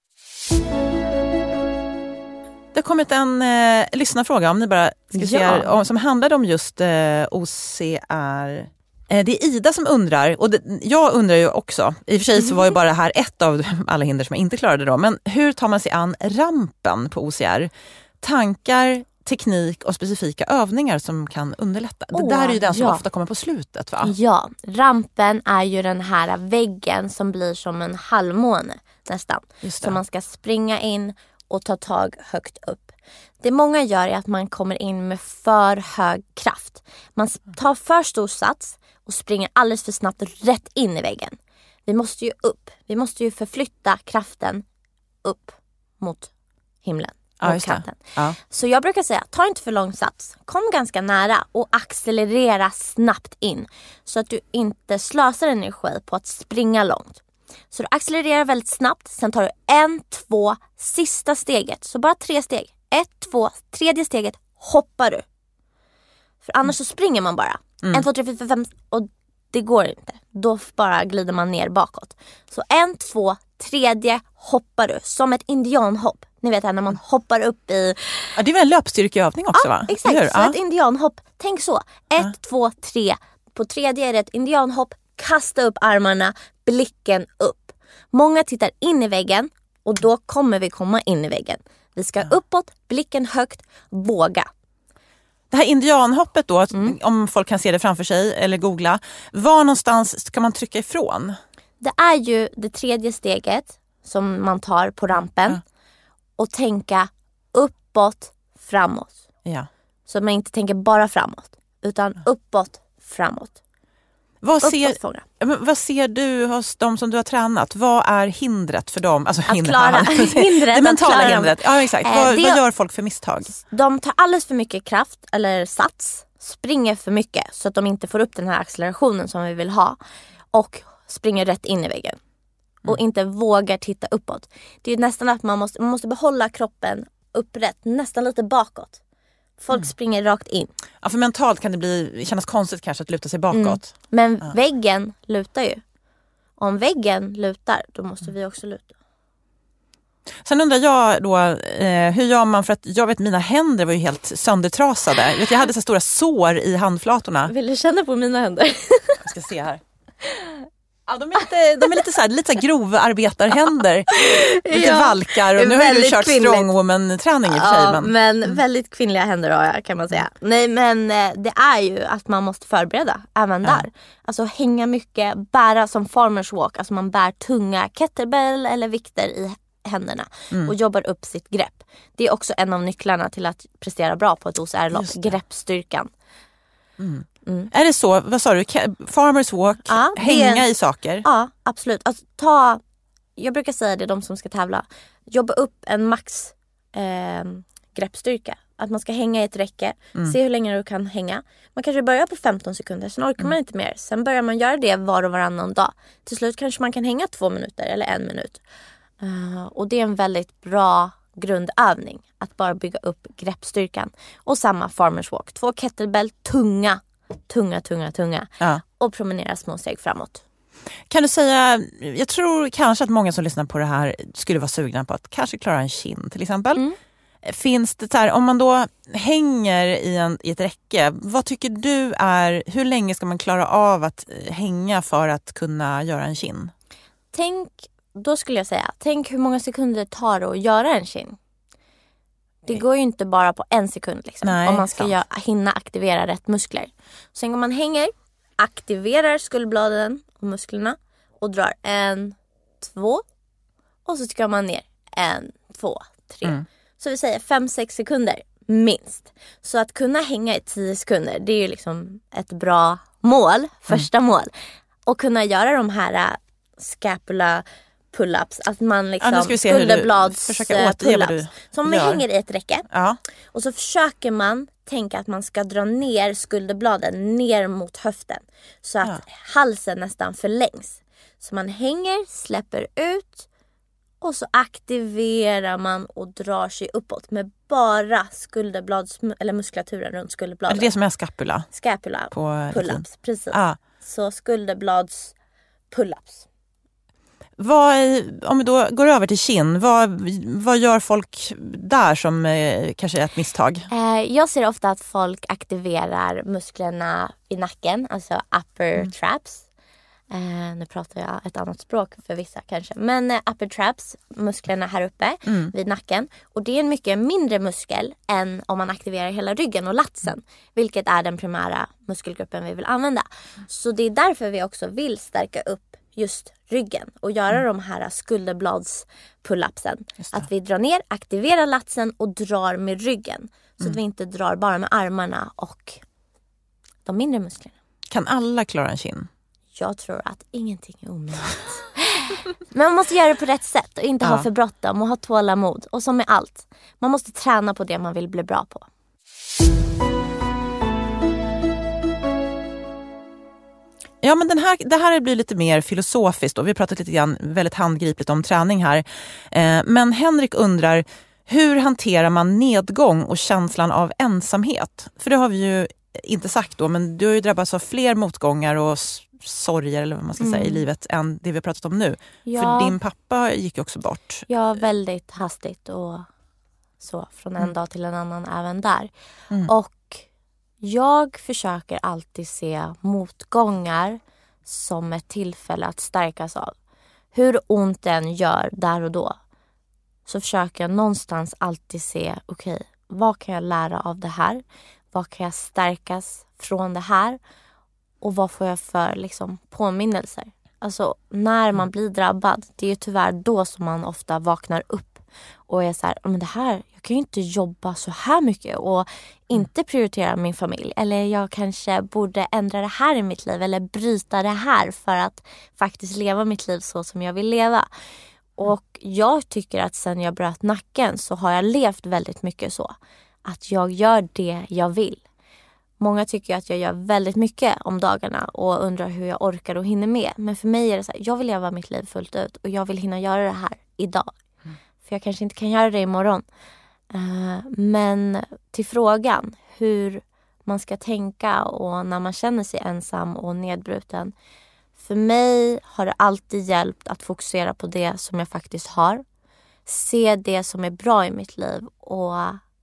Det har kommit en eh, lyssnarfråga om ni bara ska se här, om, som handlade om just eh, O C R. Eh, det är Ida som undrar, och det, jag undrar ju också. I och för sig så var ju bara det här ett av alla hinder som jag inte klarade då. Men hur tar man sig an rampen på O C R? Tankar, teknik och specifika övningar som kan underlätta. Det oh, där är ju den som ja. ofta kommer på slutet, va? Ja, rampen är ju den här väggen som blir som en halvmåne nästan. Så man ska springa in och ta tag högt upp. Det många gör är att man kommer in med för hög kraft. Man tar för stor sats och springer alldeles för snabbt rätt in i väggen. Vi måste ju upp. Vi måste ju förflytta kraften upp mot himlen. Ja, just det. Ja. Så jag brukar säga, ta inte för lång sats. Kom ganska nära och accelerera snabbt in. Så att du inte slösar energi på att springa långt. Så du accelererar väldigt snabbt. Sen tar du en, två, sista steget. Så bara tre steg. Ett, två, tredje steget hoppar du. För annars så springer man bara. Mm. En, två, tre, fyra, fem. Och det går inte. Då bara glider man ner bakåt. Så en, två, tredje hoppar du. Som ett indianhopp. Ni vet här när man hoppar upp i... Ja, det är väl en löpstyrkeövning också, ja, va? Exakt, så ja. ett indianhopp. Tänk så. Ett, ja. två, tre. På tredje är det ett indianhopp. Kasta upp armarna. Blicken upp. Många tittar in i väggen. Och då kommer vi komma in i väggen. Vi ska uppåt, blicken högt, våga. Det här indianhoppet då, mm. om folk kan se det framför sig eller googla. Var någonstans ska man trycka ifrån? Det är ju det tredje steget som man tar på rampen. Mm. Och tänka uppåt, framåt. Ja. Så man inte tänker bara framåt, utan uppåt, framåt. Vad ser, vad ser du hos de som du har tränat? Vad är hindret för dem? Alltså att hindret, klara, hindret, det mentala klara hindret. Ja, exakt. Eh, vad, det, vad gör folk för misstag? De tar alldeles för mycket kraft eller sats, springer för mycket så att de inte får upp den här accelerationen som vi vill ha och springer rätt in i väggen. Och mm. inte vågar titta uppåt. Det är nästan att man måste, man måste behålla kroppen upprätt, nästan lite bakåt. Folk mm. springer rakt in. Ja, för mentalt kan det bli, kännas konstigt kanske att luta sig bakåt. Mm. Men ja. väggen lutar ju. Om väggen lutar, då måste mm. vi också luta. Sen undrar jag då, eh, hur gör man, för att jag vet mina händer var ju helt söndertrasade. Jag, vet, jag hade så stora sår i handflatorna. Vill du känna på mina händer? Jag ska se här. Ja, de är lite, de är lite så här, lite så här grova arbetarhänder. Lite ja, valkar. Och nu har du kört strongwoman-träning i och för sig. Ja, men, men mm. väldigt kvinnliga händer har jag, kan man säga. Nej, men det är ju att man måste förbereda även ja. där. Alltså hänga mycket, bära som farmers walk. Alltså man bär tunga kettlebell eller vikter i händerna mm. och jobbar upp sitt grepp. Det är också en av nycklarna till att prestera bra på ett O C R-lopp. Greppstyrkan. Mm. Mm. Är det så, vad sa du, farmers walk, ja, hänga i saker? Ja, absolut. Alltså, ta, jag brukar säga det, de som ska tävla, jobba upp en max eh, greppstyrka. Att man ska hänga i ett räcke, mm. se hur länge du kan hänga. Man kanske börjar på femton sekunder, sen orkar mm. man inte mer. Sen börjar man göra det var och varannan dag. Till slut kanske man kan hänga två minuter eller en minut. Uh, och det är en väldigt bra grundövning, att bara bygga upp greppstyrkan. Och samma farmers walk, två kettlebell, tunga tunga, tunga, tunga ja. och promenera små steg framåt. Kan du säga, jag tror kanske att många som lyssnar på det här skulle vara sugna på att kanske klara en kin till exempel. Mm. Finns det så här, om man då hänger i, en, i ett räcke, vad tycker du är, hur länge ska man klara av att hänga för att kunna göra en kin? Tänk, då skulle jag säga, tänk hur många sekunder det tar att göra en kin. Det går ju inte bara på en sekund liksom, Nej, om man ska göra, hinna aktivera rätt muskler. Sen om man hänger, aktiverar skuldbladen och musklerna och drar en, två och så ska man ner en, två, tre. Mm. Så vi säger fem, sex sekunder minst. Så att kunna hänga i tio sekunder, det är ju liksom ett bra mål, första mm. mål. Och kunna göra de här scapula pull-ups, att man liksom ja, skulderblads pull-ups som man hänger i ett räcke ja. och så försöker man tänka att man ska dra ner skulderbladen ner mot höften så att ja. halsen nästan förlängs, så man hänger, släpper ut och så aktiverar man och drar sig uppåt med bara skulderblads eller muskulaturen runt skulderbladen. Är det det som är scapula? Scapula på pull-ups, precis. Ja. Så skulderblads pull-ups. Vad, om vi då går över till kin, vad, vad gör folk där som eh, kanske är ett misstag? Eh, jag ser ofta att folk aktiverar musklerna i nacken, alltså upper mm. traps. Eh, nu pratar jag ett annat språk för vissa kanske. Men eh, upper traps, musklerna här uppe mm. vid nacken. Och det är en mycket mindre muskel än om man aktiverar hela ryggen och latsen. Mm. Vilket är den primära muskelgruppen vi vill använda. Så det är därför vi också vill stärka upp just ryggen och göra mm. de här skulderblads pull-upsen. Att vi drar ner, aktiverar latsen och drar med ryggen. Så mm. att vi inte drar bara med armarna och de mindre musklerna. Kan alla klara en kin? Jag tror att ingenting är omöjligt. Men man måste göra det på rätt sätt och inte ja. ha för bråttom och ha tålamod. Och som med allt, man måste träna på det man vill bli bra på. Ja, men den här, det här blir lite mer filosofiskt och vi har pratat lite grann väldigt handgripligt om träning här. Eh, men Henrik undrar, hur hanterar man nedgång och känslan av ensamhet? För det har vi ju inte sagt då, men du har ju drabbats av fler motgångar och sorger eller vad man ska mm. säga i livet än det vi har pratat om nu. Ja. För din pappa gick ju också bort. Ja, väldigt hastigt och så från en mm. dag till en annan även där. Mm. Och jag försöker alltid se motgångar som ett tillfälle att stärkas av. Hur ont den gör där och då, så försöker jag någonstans alltid se, okej, okay, vad kan jag lära av det här? Vad kan jag stärkas från det här? Och vad får jag för liksom, påminnelser? Alltså när man blir drabbad, det är ju tyvärr då som man ofta vaknar upp och är så här, men det här, jag kan ju inte jobba så här mycket och inte prioritera min familj. Eller jag kanske borde ändra det här i mitt liv eller bryta det här för att faktiskt leva mitt liv så som jag vill leva. Och jag tycker att sen jag bröt nacken så har jag levt väldigt mycket så. Att jag gör det jag vill. Många tycker att jag gör väldigt mycket om dagarna och undrar hur jag orkar och hinner med. Men för mig är det så här, jag vill leva mitt liv fullt ut och jag vill hinna göra det här idag. Mm. För jag kanske inte kan göra det imorgon. Uh, men till frågan hur man ska tänka och när man känner sig ensam och nedbruten. För mig har det alltid hjälpt att fokusera på det som jag faktiskt har. Se det som är bra i mitt liv och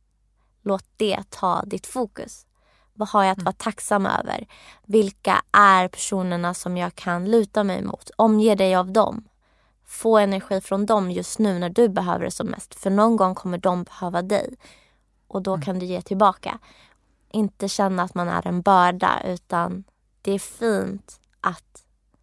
låt det ta ditt fokus. Vad har jag att vara tacksam över? Vilka är personerna som jag kan luta mig mot? Omge dig av dem. Få energi från dem just nu när du behöver det som mest. För någon gång kommer de behöva dig. Och då kan du ge tillbaka. Inte känna att man är en börda, utan det är fint att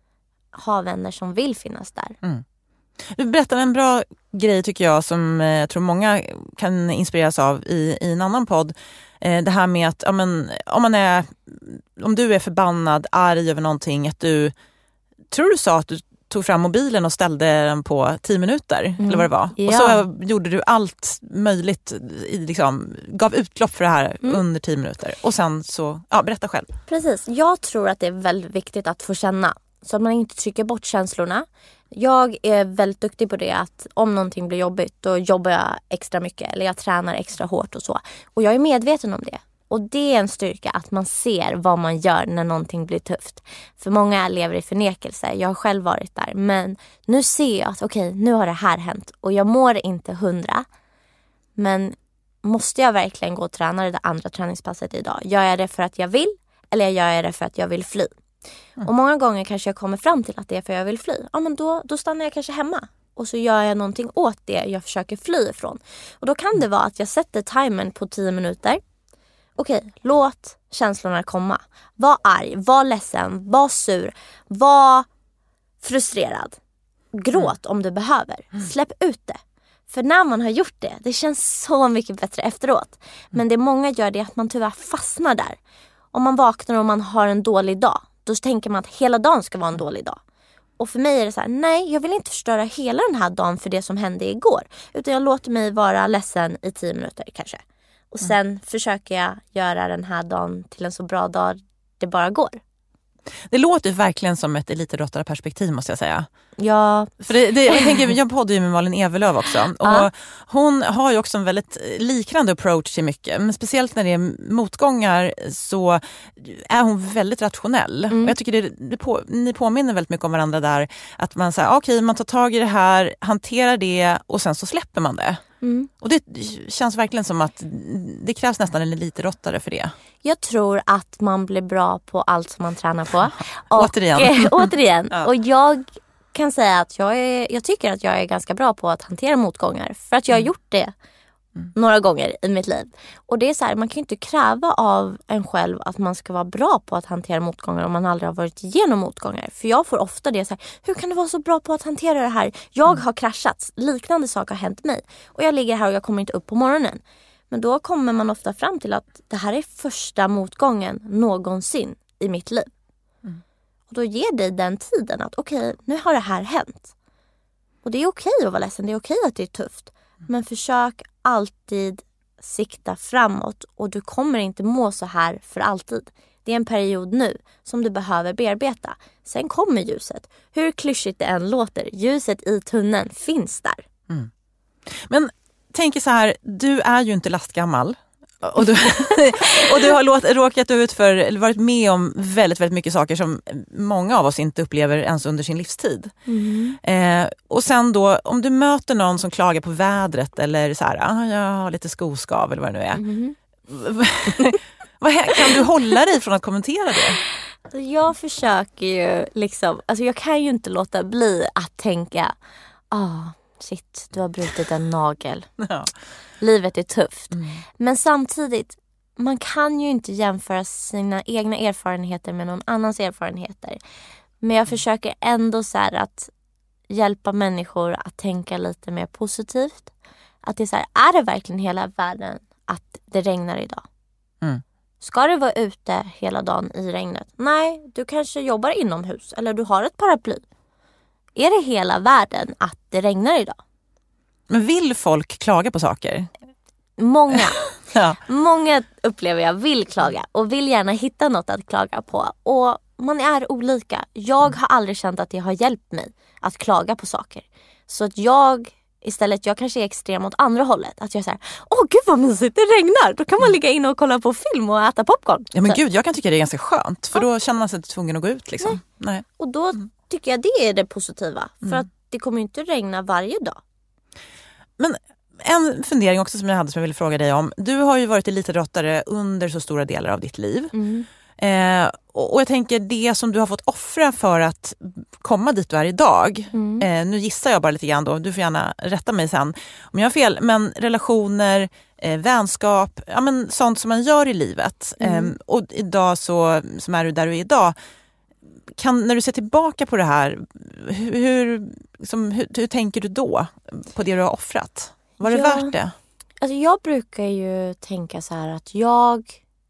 ha vänner som vill finnas där. Mm. Du berättade en bra grej tycker jag som eh, jag tror många kan inspireras av i, i en annan podd. Eh, det här med att ja, men, om, man är, om du är förbannad, arg över någonting, att du, tror du sa att du tog fram mobilen och ställde den på tio minuter mm. eller vad det var. Ja. Och så gjorde du allt möjligt, i, liksom, gav utlopp för det här mm. under tio minuter. Och sen så, ja, berätta själv. Precis, jag tror att det är väldigt viktigt att få känna. Så att man inte trycker bort känslorna. Jag är väldigt duktig på det, att om någonting blir jobbigt då jobbar jag extra mycket. Eller jag tränar extra hårt och så. Och jag är medveten om det. Och det är en styrka att man ser vad man gör när någonting blir tufft. För många lever i förnekelse. Jag har själv varit där. Men nu ser jag att okej, okay, nu har det här hänt. Och jag mår inte hundra. Men måste jag verkligen gå och träna det andra träningspasset idag? Gör jag det för att jag vill? Eller gör jag det för att jag vill fly? Mm. Och många gånger kanske jag kommer fram till att det är för jag vill fly. Ja, men då, då stannar jag kanske hemma. Och så gör jag någonting åt det jag försöker fly ifrån. Och då kan det vara att jag sätter timern på tio minuter. Okej, låt känslorna komma. Var arg, var ledsen, var sur, var frustrerad. Gråt mm. om du behöver. Mm. Släpp ut det. För när man har gjort det, det känns så mycket bättre efteråt. Men det många gör det att man tyvärr fastnar där. Om man vaknar och man har en dålig dag, då tänker man att hela dagen ska vara en dålig dag. Och för mig är det så här, nej, jag vill inte förstöra hela den här dagen för det som hände igår. Utan jag låter mig vara ledsen i tio minuter kanske. Och sen mm. försöker jag göra den här dagen till en så bra dag det bara går. Det låter verkligen som ett elitidrottarperspektiv måste jag säga. Ja. För det, det, jag tänker, jag poddar ju med Malin Evelöv också. Och ja. Hon har ju också en väldigt liknande approach till mycket. Men speciellt när det är motgångar så är hon väldigt rationell. Mm. Och jag tycker det, det på, ni påminner väldigt mycket om varandra där. Att man säger, okej, okay, man tar tag i det här, hanterar det och sen så släpper man det. Mm. Och det känns verkligen som att det krävs nästan en elitidrottare för det. Jag tror att man blir bra på allt som man tränar på. Och, återigen. Eh, återigen. Ja. Och jag kan säga att jag, är, jag tycker att jag är ganska bra på att hantera motgångar. För att jag har mm. gjort det mm. några gånger i mitt liv. Och det är så här, man kan ju inte kräva av en själv att man ska vara bra på att hantera motgångar om man aldrig har varit igenom motgångar. För jag får ofta det så här, hur kan du vara så bra på att hantera det här? Jag mm. har kraschat, liknande saker har hänt mig. Och jag ligger här och jag kommer inte upp på morgonen. Men då kommer man ofta fram till att det här är första motgången någonsin i mitt liv. Mm. Och då ger dig den tiden att okej, okay, nu har det här hänt. Och det är okej okay att vara ledsen, det är okej okay att det är tufft. Mm. Men försök alltid sikta framåt och du kommer inte må så här för alltid. Det är en period nu som du behöver bearbeta. Sen kommer ljuset. Hur klyschigt det än låter, ljuset i tunneln finns där. Mm. Men tänker så här, du är ju inte lastgammal. Och du, och du har låt, råkat ut för, eller varit med om väldigt, väldigt mycket saker som många av oss inte upplever ens under sin livstid. Mm. Eh, och sen då, om du möter någon som klagar på vädret eller så här, ah, jag har lite skoskav eller vad det nu är. Mm. Kan du hålla dig från att kommentera det? Jag försöker ju liksom, alltså jag kan ju inte låta bli att tänka, ah, shit, du har brutit en nagel. Ja. Livet är tufft. Mm. Men samtidigt, man kan ju inte jämföra sina egna erfarenheter med någon annans erfarenheter. Men jag försöker ändå så här att hjälpa människor att tänka lite mer positivt. Att det är så här, är det verkligen hela världen att det regnar idag? Mm. Ska du vara ute hela dagen i regnet? Nej, du kanske jobbar inomhus eller du har ett paraply. Är det hela världen att det regnar idag? Men vill folk klaga på saker? Många. Ja. Många upplever jag vill klaga och vill gärna hitta något att klaga på. Och man är olika. Jag har aldrig känt att det har hjälpt mig att klaga på saker. Så att jag istället, jag kanske är extrem åt andra hållet. Att jag säger, åh gud vad mysigt, det regnar. Då kan man ligga inne och kolla på film och äta popcorn. Ja men så. Gud, jag kan tycka det är ganska skönt. För ja. Då känner man sig inte tvungen att gå ut liksom. Nej. Nej. Och då mm. tycker jag det är det positiva. För mm. att det kommer ju inte regna varje dag. Men en fundering också som jag hade som jag ville fråga dig om. Du har ju varit elitidrottare under så stora delar av ditt liv. Mm. Eh, och, och jag tänker det som du har fått offra för att komma dit du är idag. Mm. Eh, nu gissar jag bara lite grann då. Du får gärna rätta mig sen om jag har fel. Men relationer, eh, vänskap, ja, men sånt som man gör i livet. Mm. Eh, och idag så som är du där du är idag. Kan, när du ser tillbaka på det här, hur, hur, liksom, hur, hur tänker du då på det du har offrat? Var det ja, värt det? Alltså jag brukar ju tänka så här att jag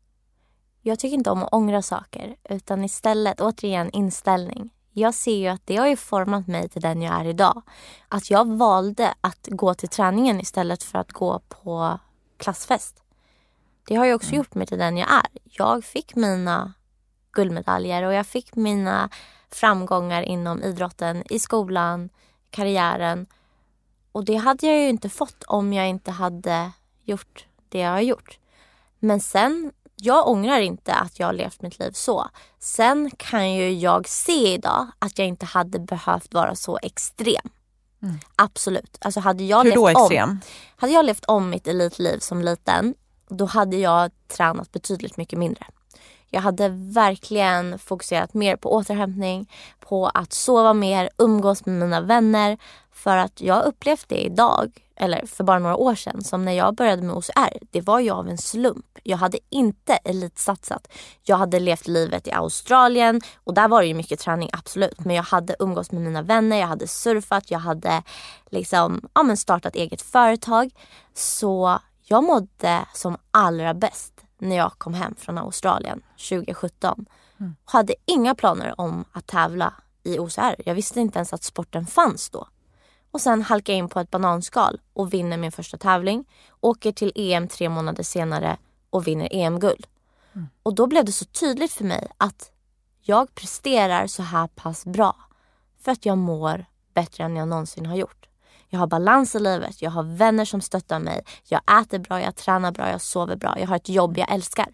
jag tycker inte om att ångra saker utan istället, återigen, inställning. Jag ser ju att det har ju format mig till den jag är idag. Att jag valde att gå till träningen istället för att gå på klassfest. Det har ju också mm. gjort mig till den jag är. Jag fick mina guldmedaljer och jag fick mina framgångar inom idrotten, i skolan, karriären. Och det hade jag ju inte fått om jag inte hade gjort det jag har gjort. Men sen, jag ångrar inte att jag har levt mitt liv så. Sen kan ju jag se idag att jag inte hade behövt vara så extrem. Mm. Absolut. Alltså hade jag Hur då levt extrem? Om, hade jag levt om mitt elitliv som liten, då hade jag tränat betydligt mycket mindre. Jag hade verkligen fokuserat mer på återhämtning, på att sova mer, umgås med mina vänner. För att jag upplevt det idag, eller för bara några år sedan, som när jag började med O C R. Det var ju av en slump. Jag hade inte elitsatsat. Jag hade levt livet i Australien och där var det ju mycket träning, absolut. Men jag hade umgås med mina vänner, jag hade surfat, jag hade liksom, ja, men startat eget företag. Så jag mådde som allra bäst när jag kom hem från Australien tjugo sjutton. Mm. Hade inga planer om att tävla i O C R. Jag visste inte ens att sporten fanns då. Och sen halkar jag in på ett bananskal och vinner min första tävling. Åker till E M tre månader senare och vinner E M-guld. Mm. Och då blev det så tydligt för mig att jag presterar så här pass bra. För att jag mår bättre än jag någonsin har gjort. Jag har balans i livet, jag har vänner som stöttar mig. Jag äter bra, jag tränar bra, jag sover bra. Jag har ett jobb jag älskar.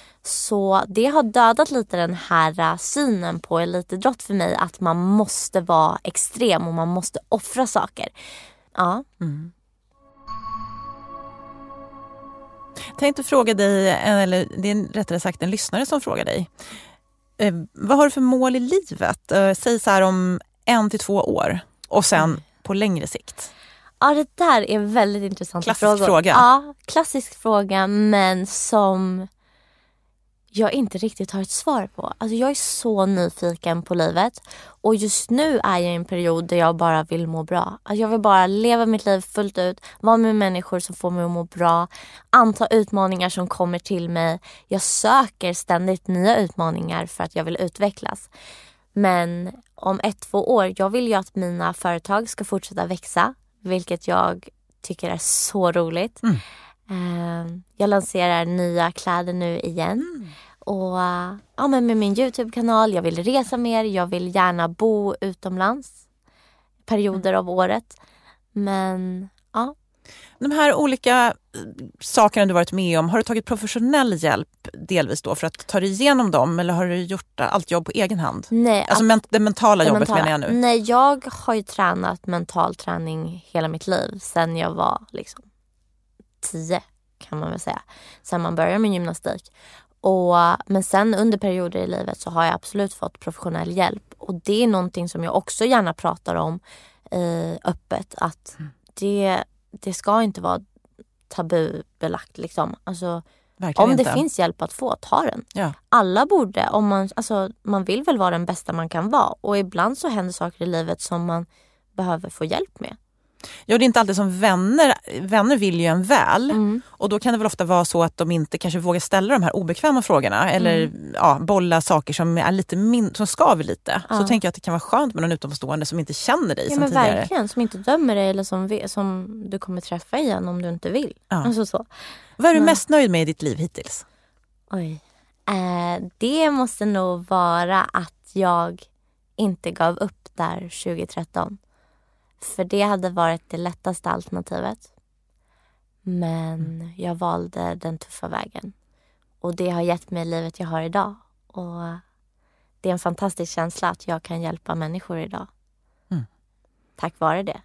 Så det har dödat lite den här synen på elitidrott för mig. Att man måste vara extrem och man måste offra saker. Ja. Mm. Jag tänkte fråga dig, eller det är rättare sagt en lyssnare som frågar dig. Eh, vad har du för mål i livet? Eh, säg så här om en till två år och sen mm. på längre sikt. Ja, det där är väldigt intressant. Klassisk frågor. fråga. Ja, klassisk fråga, men som jag inte riktigt har ett svar på. Alltså jag är så nyfiken på livet. Och just nu är jag i en period där jag bara vill må bra. Alltså jag vill bara leva mitt liv fullt ut. Vara med människor som får mig att må bra. Anta utmaningar som kommer till mig. Jag söker ständigt nya utmaningar för att jag vill utvecklas. Men om ett, två år, jag vill ju att mina företag ska fortsätta växa. Vilket jag tycker är så roligt. Mm. Jag lanserar nya kläder nu igen. Mm. Och ja, men med min YouTube-kanal, jag vill resa mer. Jag vill gärna bo utomlands perioder mm. av året. Men ja. De här olika sakerna du varit med om, har du tagit professionell hjälp delvis då för att ta dig igenom dem? Eller har du gjort allt jobb på egen hand? Nej, alltså men, det mentala det jobbet mentala. menar jag nu. Nej, jag har ju tränat mental träning hela mitt liv. Sen jag var liksom tio kan man väl säga. Sen man började med gymnastik. Och, men sen under perioder i livet så har jag absolut fått professionell hjälp. Och det är någonting som jag också gärna pratar om eh, öppet. Att mm. det, det ska inte vara tabubelagt liksom. Alltså, om det finns hjälp att få, ta den. Ja. Alla borde, om man, alltså, man vill väl vara den bästa man kan vara. Och ibland så händer saker i livet som man behöver få hjälp med. Ja, det är inte alltid som vänner. Vänner vill ju en väl. Mm. Och då kan det väl ofta vara så att de inte kanske vågar ställa de här obekväma frågorna. Eller mm. ja, bolla saker som är lite min- som skaver lite. Ja. Så tänker jag att det kan vara skönt med någon utomstående som inte känner dig ja, som men tidigare. Verkligen, som inte dömer dig eller som, vi- som du kommer träffa igen om du inte vill. Ja. Alltså så. Vad är du men... mest nöjd med i ditt liv hittills? Oj. Eh, det måste nog vara att jag inte gav upp där tjugo-tretton. För det hade varit det lättaste alternativet. Men mm. jag valde den tuffa vägen. Och det har gett mig livet jag har idag. Och det är en fantastisk känsla att jag kan hjälpa människor idag. Mm. Tack vare det.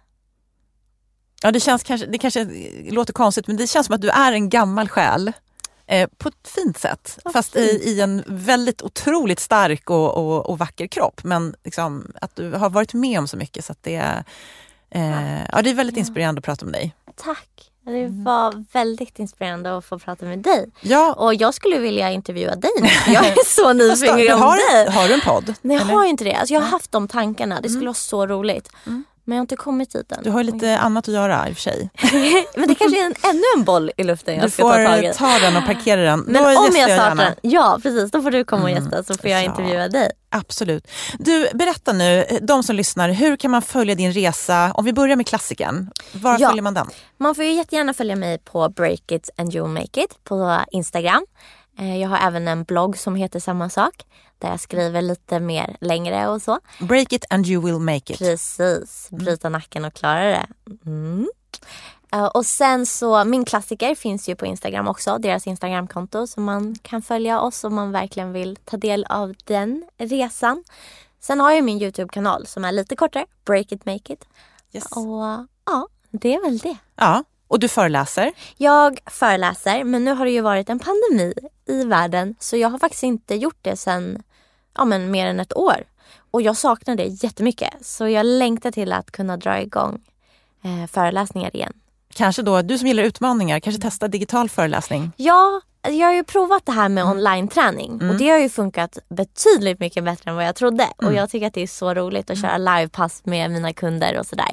Ja, det känns kanske, det kanske låter konstigt, men det känns som att du är en gammal själ. Eh, på ett fint sätt. Vad fast fint. I, i en väldigt otroligt stark och, och, och vacker kropp. Men liksom, att du har varit med om så mycket så att det är... Eh, ja, det är väldigt inspirerande att prata med dig. Tack. Det var väldigt inspirerande att få prata med dig. Ja. Och jag skulle vilja intervjua dig nu. Jag är så nyfiken om har, dig. Har du en podd? Nej, jag eller? har inte det. Alltså, jag har haft de tankarna. Det skulle mm. vara så roligt. Mm. Men jag har inte kommit hit än. Du har ju lite mm. annat att göra i och för sig. Men det kanske är en, ännu en boll i luften jag du ska ta tag i. Du får ta den och parkera den. Men då om jag startar den, ja precis, då får du komma och gästa mm. så får jag ja. intervjua dig. Absolut. Du, berätta nu, de som lyssnar, hur kan man följa din resa? Om vi börjar med klassiken, var ja. följer man den? Man får ju jättegärna följa mig på Break It and You'll Make It på Instagram. Jag har även en blogg som heter samma sak. Där jag skriver lite mer längre och så. Break it and you will make it. Precis, bryta nacken och klara det. Mm. Uh, och sen så, min klassiker finns ju på Instagram också. Deras Instagramkonto. Så man kan följa oss om man verkligen vill ta del av den resan. Sen har jag min YouTube-kanal som är lite kortare. Break it, make it. Yes. Och ja, det är väl det. Ja. Och du föreläser? Jag föreläser, men nu har det ju varit en pandemi i världen. Så jag har faktiskt inte gjort det sedan ja, men mer än ett år. Och jag saknar det jättemycket. Så jag längtar till att kunna dra igång eh, föreläsningar igen. Kanske då, du som gillar utmaningar, kanske testa digital föreläsning? Ja, jag har ju provat det här med mm. online-träning. Mm. Och det har ju funkat betydligt mycket bättre än vad jag trodde. Mm. Och jag tycker att det är så roligt att köra livepass med mina kunder och sådär.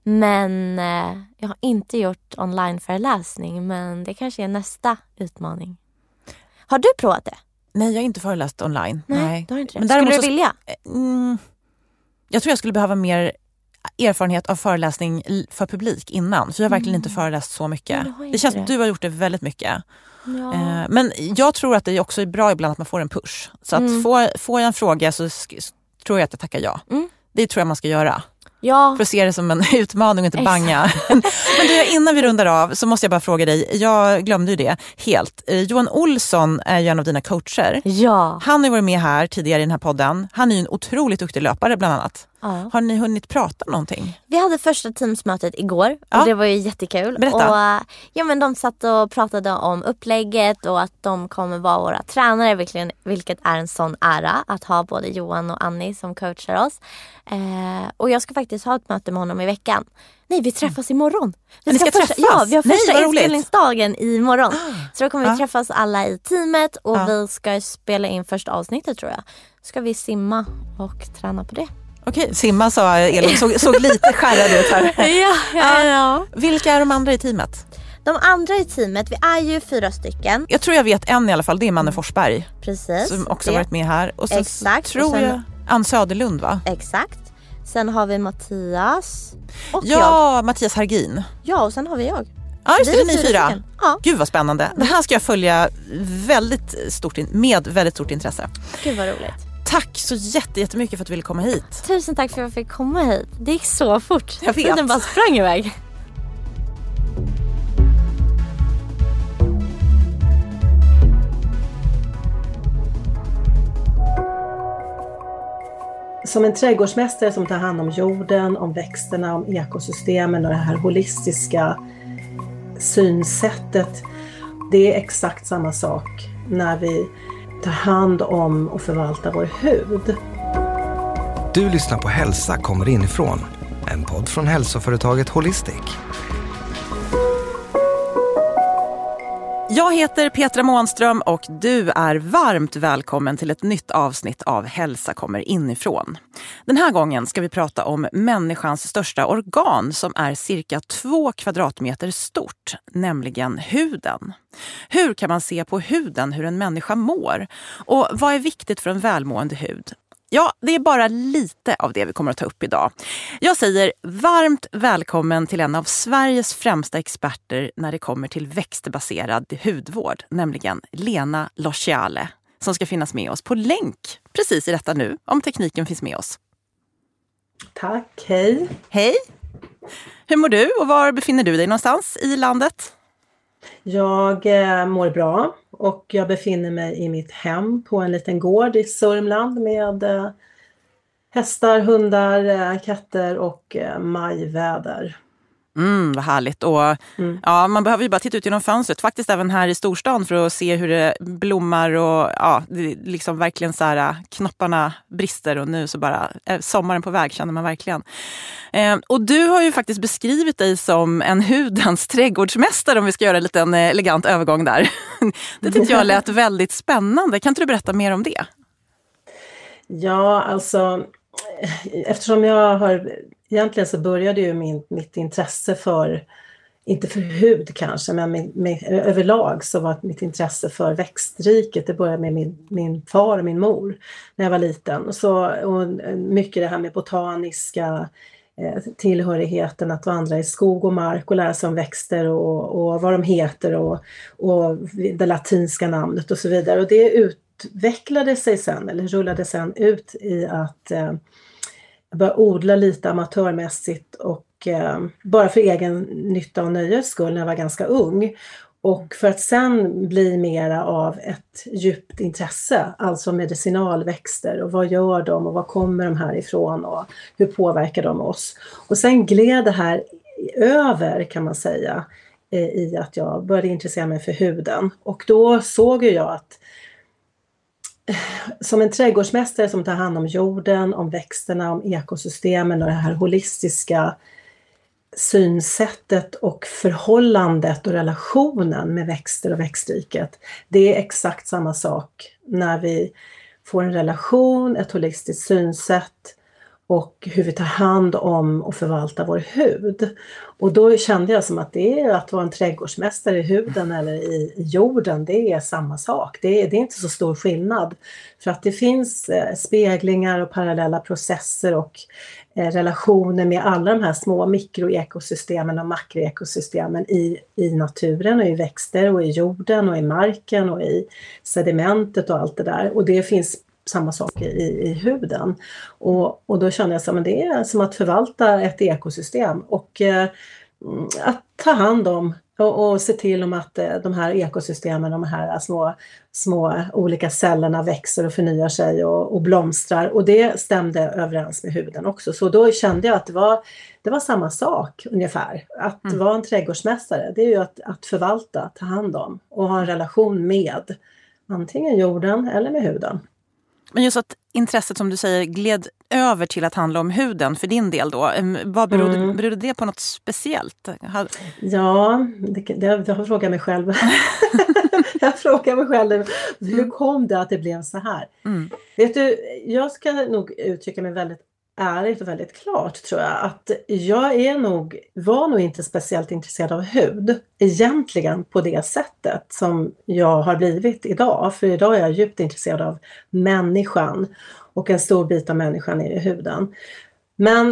Men eh, jag har inte gjort online-föreläsning. Men det kanske är nästa utmaning. Har du provat det? Nej, jag har inte föreläst online. Nej, Nej. Du har inte det. Men skulle du så, vilja? Mm, jag tror jag skulle behöva mer erfarenhet av föreläsning för publik innan. För jag har verkligen mm. inte föreläst så mycket. Inte det känns som att du har gjort det väldigt mycket. Ja. Eh, men jag tror att det också är bra ibland att man får en push. Så att mm. får, får jag en fråga så sk- tror jag att jag tackar ja. Mm. Det tror jag man ska göra. Ja. För att se det som en utmaning och inte banga. Men du, innan vi rundar av så måste jag bara fråga dig. Jag glömde ju det helt. Eh, Johan Olsson är ju en av dina coacher. Ja. Han har ju varit med här tidigare i den här podden. Han är ju en otroligt duktig löpare bland annat. Ja. Har ni hunnit prata någonting? Vi hade första teamsmötet igår ja. och det var ju jättekul. Berätta. Och, ja, men de satt och pratade om upplägget och att de kommer vara våra tränare, vilket, vilket är en sån ära att ha både Johan och Annie som coachar oss. Eh, och jag ska faktiskt ha ett möte med honom i veckan. Nej, vi träffas mm. imorgon. Vi ni ska, ska första, träffas? Ja, vi har första Nej, inspelningsdagen imorgon. Ah. Så då kommer vi ah. träffas alla i teamet och ah. vi ska spela in första avsnittet tror jag. Ska vi simma och träna på det. Okej, simma sa Elin, såg, såg lite skärrad ut här. ja, ja, ja. Vilka är de andra i teamet? De andra i teamet, vi är ju fyra stycken. Jag tror jag vet en i alla fall, det är Manne Forsberg. Precis. Som också det. varit med här. Och så exakt. tror och sen, jag Ann Söderlund va? Exakt. Sen har vi Mattias och ja, jag. Mattias Hargin. Ja, och sen har vi jag. Ja, just det, vi ni fyra. fyra. Ja. Gud vad spännande. Det här ska jag följa väldigt stort in- med väldigt stort intresse. Gud vad roligt. Tack så jätte, jättemycket för att du ville komma hit. Tusen tack för att jag fick komma hit. Det gick så fort. Jag vet. Den bara sprang iväg. Som en trädgårdsmästare som tar hand om jorden, om växterna, om ekosystemen och det här holistiska synsättet. Det är exakt samma sak när vi tar hand om och förvaltar vår hud. Du lyssnar på Hälsa kommer inifrån. En podd från hälsoföretaget Holistic. Jag heter Petra Månström och du är varmt välkommen till ett nytt avsnitt av Hälsa kommer inifrån. Den här gången ska vi prata om människans största organ som är cirka två kvadratmeter stort, nämligen huden. Hur kan man se på huden hur en människa mår? Och vad är viktigt för en välmående hud? Ja, det är bara lite av det vi kommer att ta upp idag. Jag säger varmt välkommen till en av Sveriges främsta experter när det kommer till växtbaserad hudvård, nämligen Lena Lociale, som ska finnas med oss på länk precis i detta nu, om tekniken finns med oss. Tack, hej. Hej. Hur mår du och var befinner du dig någonstans i landet? Jag eh, mår bra och jag befinner mig i mitt hem på en liten gård i Sörmland med eh, hästar, hundar, eh, katter och eh, majväder. Mm, vad härligt. Och, mm. ja, man behöver ju bara titta ut genom fönstret, faktiskt även här i storstan, för att se hur det blommar och ja, det liksom verkligen så här, knopparna brister och nu så bara är sommaren på väg, känner man verkligen. Eh, och du har ju faktiskt beskrivit dig som en hudens trädgårdsmästare, om vi ska göra en liten elegant övergång där. Det tyckte jag lät väldigt spännande. Kan inte du berätta mer om det? Ja, alltså eftersom jag har egentligen så började ju min, mitt intresse för, inte för hud kanske, men med, med, överlag så var mitt intresse för växtriket. Det började med min, min far och min mor när jag var liten. Så, och mycket det här med botaniska eh, tillhörigheten, att vandra i skog och mark och lära sig om växter och, och vad de heter och, och det latinska namnet och så vidare. Och det utvecklade sig sen, eller rullade sen ut i att eh, jag började odla lite amatörmässigt och eh, bara för egen nytta och nöjes skull när jag var ganska ung. Och för att sen bli mera av ett djupt intresse, alltså medicinalväxter och vad gör de och vad kommer de här ifrån och hur påverkar de oss. Och sen gled det här över, kan man säga, eh, i att jag började intressera mig för huden. Och då såg jag att som en trädgårdsmästare som tar hand om jorden, om växterna, om ekosystemen och det här holistiska synsättet och förhållandet och relationen med växter och växtriket. Det är exakt samma sak när vi får en relation, ett holistiskt synsätt och hur vi tar hand om och förvaltar vår hud. Och då kände jag som att det är att vara en trädgårdsmästare i huden eller i jorden, det är samma sak. Det är, det är inte så stor skillnad. För att det finns eh, speglingar och parallella processer och eh, relationer med alla de här små mikroekosystemen och makroekosystemen i, i naturen och i växter och i jorden och i marken och i sedimentet och allt det där. Och det finns samma sak i, i huden. Och, och då känner jag som att det är som att förvalta ett ekosystem och eh, att ta hand om och, och se till om att eh, de här ekosystemen, de här små, små olika cellerna växer och förnyar sig och, och blomstrar. Och det stämde överens med huden också. Så då kände jag att det var, det var samma sak ungefär. Att mm. vara en trädgårdsmästare, det är ju att, att förvalta, ta hand om och ha en relation med antingen jorden eller med huden. Men just att intresset, som du säger, gled över till att handla om huden för din del då. Vad berodde, mm. berodde det på något speciellt? Ja, det, det, jag frågar mig själv. jag frågar mig själv, hur kom det att det blev så här? Mm. Vet du, jag ska nog uttrycka mig väldigt ärligt och väldigt klart, tror jag, att jag är nog, var nog inte speciellt intresserad av hud egentligen på det sättet som jag har blivit idag. För idag är jag djupt intresserad av människan och en stor bit av människan är i huden. Men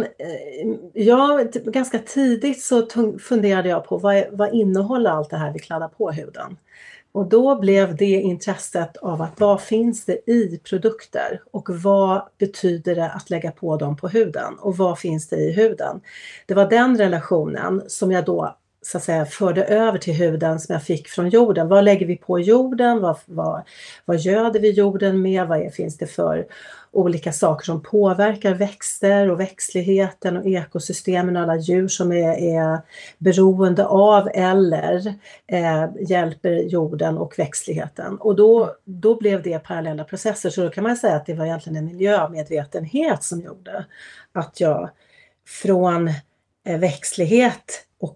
jag, ganska tidigt så funderade jag på vad, vad innehåller allt det här vi kladdar på huden. Och då blev det intresset av att vad finns det i produkter och vad betyder det att lägga på dem på huden och vad finns det i huden. Det var den relationen som jag då så att säga förde över till huden som jag fick från jorden. Vad lägger vi på jorden? Vad, vad, vad göder vi jorden med? Vad är, finns det för olika saker som påverkar växter och växtligheten och ekosystemen och alla djur som är, är beroende av eller eh, hjälper jorden och växtligheten. Och då, då blev det parallella processer. Så då kan man säga att det var egentligen en miljömedvetenhet som gjorde att jag från eh, växtlighet och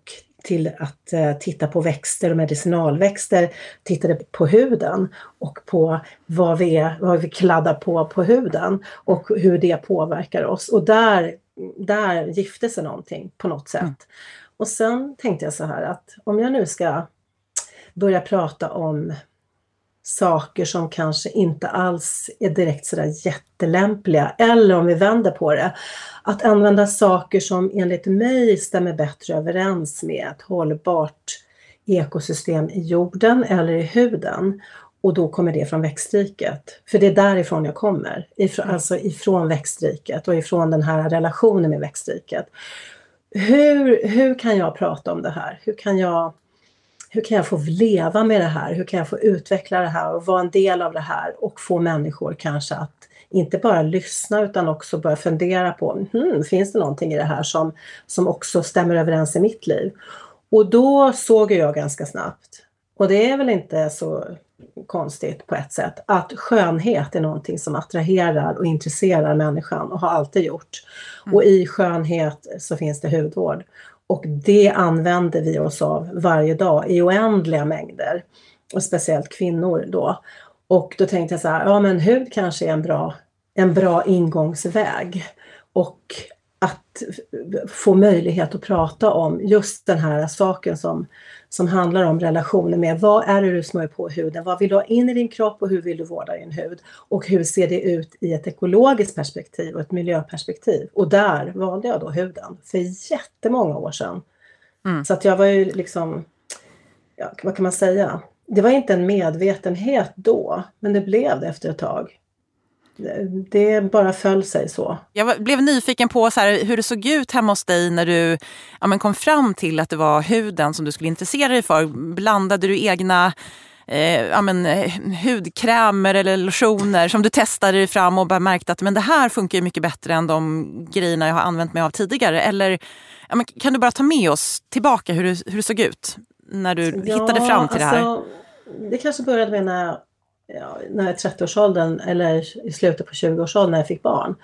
till att eh, titta på växter och medicinalväxter, tittade på huden och på vad vi, är, vad vi kladdar på på huden och hur det påverkar oss. Och där, där gifte sig någonting på något sätt. Mm. Och sen tänkte jag så här att om jag nu ska börja prata om saker som kanske inte alls är direkt sådär jättelämpliga, eller om vi vänder på det, att använda saker som enligt mig stämmer bättre överens med ett hållbart ekosystem i jorden eller i huden, och då kommer det från växtriket, för det är därifrån jag kommer, ifrån, alltså ifrån växtriket och ifrån den här relationen med växtriket. Hur, hur kan jag prata om det här? Hur kan jag Hur kan jag få leva med det här? Hur kan jag få utveckla det här och vara en del av det här? Och få människor kanske att inte bara lyssna utan också börja fundera på, hmm, finns det någonting i det här som, som också stämmer överens i mitt liv? Och då såg jag ganska snabbt, och det är väl inte så konstigt på ett sätt, att skönhet är någonting som attraherar och intresserar människan och har alltid gjort. Mm. Och i skönhet så finns det hudvård. Och det använder vi oss av varje dag i oändliga mängder. Och speciellt kvinnor då. Och då tänkte jag så här, ja men hud kanske är en bra, en bra ingångsväg. Och att få möjlighet att prata om just den här saken som, som handlar om relationer med vad är det du smörjer på huden, vad vill du ha in i din kropp och hur vill du vårda din hud, och hur ser det ut i ett ekologiskt perspektiv och ett miljöperspektiv. Och där valde jag då huden för jättemånga år sedan. Mm. Så att jag var ju liksom, ja, vad kan man säga, det var inte en medvetenhet då, men det blev det efter ett tag. Det bara föll sig så. Jag blev nyfiken på så här, hur det såg ut hemma hos dig när du ja, men kom fram till att det var huden som du skulle intressera dig för. Blandade du egna eh, ja, men, hudkrämer eller lotioner som du testade dig fram och bara märkte att men det här funkar ju mycket bättre än de grejerna jag har använt mig av tidigare? Eller ja, men, kan du bara ta med oss tillbaka hur det, hur det såg ut när du ja, hittade fram till alltså, det här? Det kanske började med när Ja, när jag är trettioårsåldern eller i slutet på tjugoårsåldern när jag fick barn.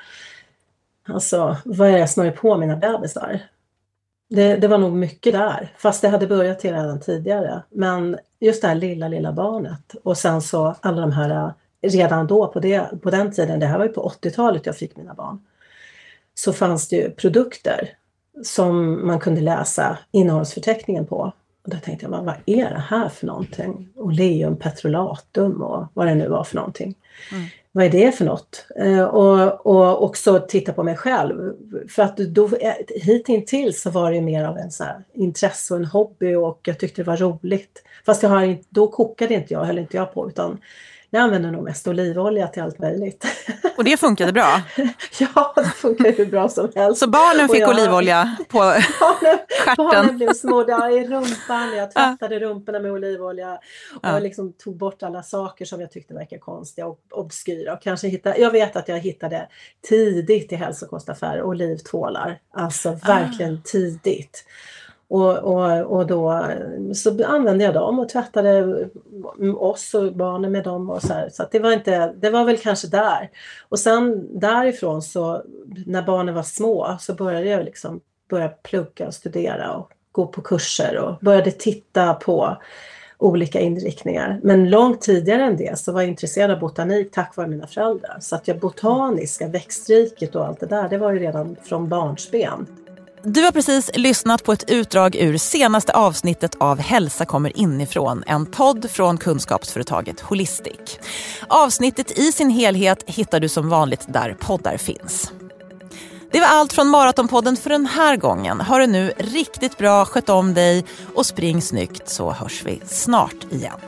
Alltså, vad är det jag smörjer på mina bebisar? Det, det var nog mycket där. Fast det hade börjat till redan tidigare. Men just det här lilla, lilla barnet. Och sen så alla de här, redan då på, det, på den tiden, det här var ju på åttiotalet jag fick mina barn. Så fanns det ju produkter som man kunde läsa innehållsförteckningen på. Och då tänkte jag, vad är det här för någonting? Oleum, petrolatum och vad det nu var för någonting. Mm. Vad är det för något? Eh, och, och också titta på mig själv. För att då, hittills så var det mer av en så här intresse och en hobby, och jag tyckte det var roligt. Fast jag har, då kokade inte jag, höll inte jag på, utan jag använder nog mest olivolja till allt möjligt. Och det funkade bra? Ja, det funkade hur bra som helst. Så barnen fick jag, olivolja på barnen, stjärten? Barnen blev smorda i rumpan. Jag tvättade ja. rumporna med olivolja. Och ja. jag liksom tog bort alla saker som jag tyckte verkar konstiga och obskyra. Och kanske hittade, jag vet att jag hittade tidigt i hälsokostaffärer olivtvålar. Alltså verkligen ah. tidigt. Och, och, och då så använde jag dem och tvättade oss och barnen med dem och så här. Så att det var inte, det var väl kanske där. Och sen därifrån så när barnen var små så började jag liksom börja plugga och studera och gå på kurser och började titta på olika inriktningar. Men långt tidigare än det så var jag intresserad av botanik tack vare mina föräldrar. Så att jag botaniska, växtriket och allt det där, det var ju redan från barnsben. Du har precis lyssnat på ett utdrag ur senaste avsnittet av Hälsa kommer inifrån, en podd från kunskapsföretaget Holistic. Avsnittet i sin helhet hittar du som vanligt där poddar finns. Det var allt från Maratonpodden för den här gången. Ha det nu riktigt bra, sköt om dig och spring snyggt, så hörs vi snart igen.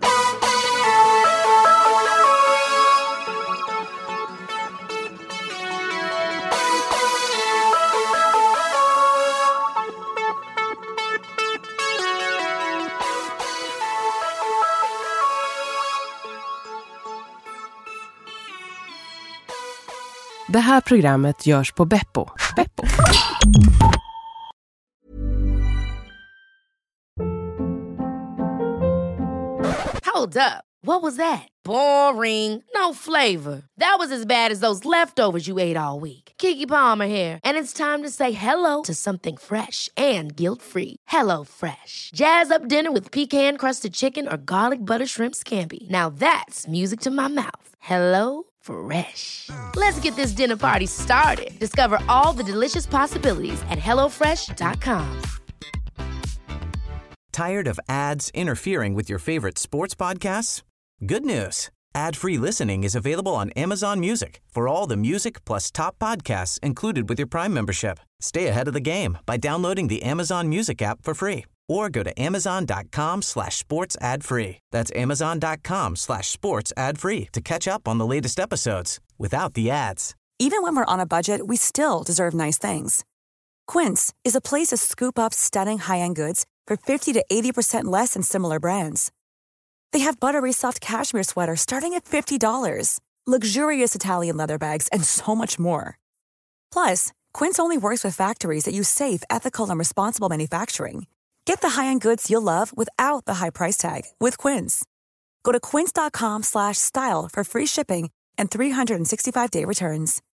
Det här programmet görs på Beppo. Beppo. Hold up. What was that? Boring. No flavor. That was as bad as those leftovers you ate all week. Keke Palmer here, and it's time to say hello to something fresh and guilt-free. Hello Fresh. Jazz up dinner with pecan-crusted chicken or garlic butter shrimp scampi. Now that's music to my mouth. Hello Fresh. Let's get this dinner party started. Discover all the delicious possibilities at hello fresh dot com. Tired of ads interfering with your favorite sports podcasts? Good news. Ad-free listening is available on Amazon Music for all the music plus top podcasts included with your Prime membership. Stay ahead of the game by downloading the Amazon Music app for free or go to amazon.com slash sports ad free. That's amazon.com slash sports ad free to catch up on the latest episodes without the ads. Even when we're on a budget, we still deserve nice things. Quince is a place to scoop up stunning high-end goods for fifty to eighty percent less than similar brands. They have buttery soft cashmere sweaters starting at fifty dollars, luxurious Italian leather bags, and so much more. Plus, Quince only works with factories that use safe, ethical, and responsible manufacturing. Get the high-end goods you'll love without the high price tag with Quince. Go to quince.com slash style for free shipping and three sixty-five day returns.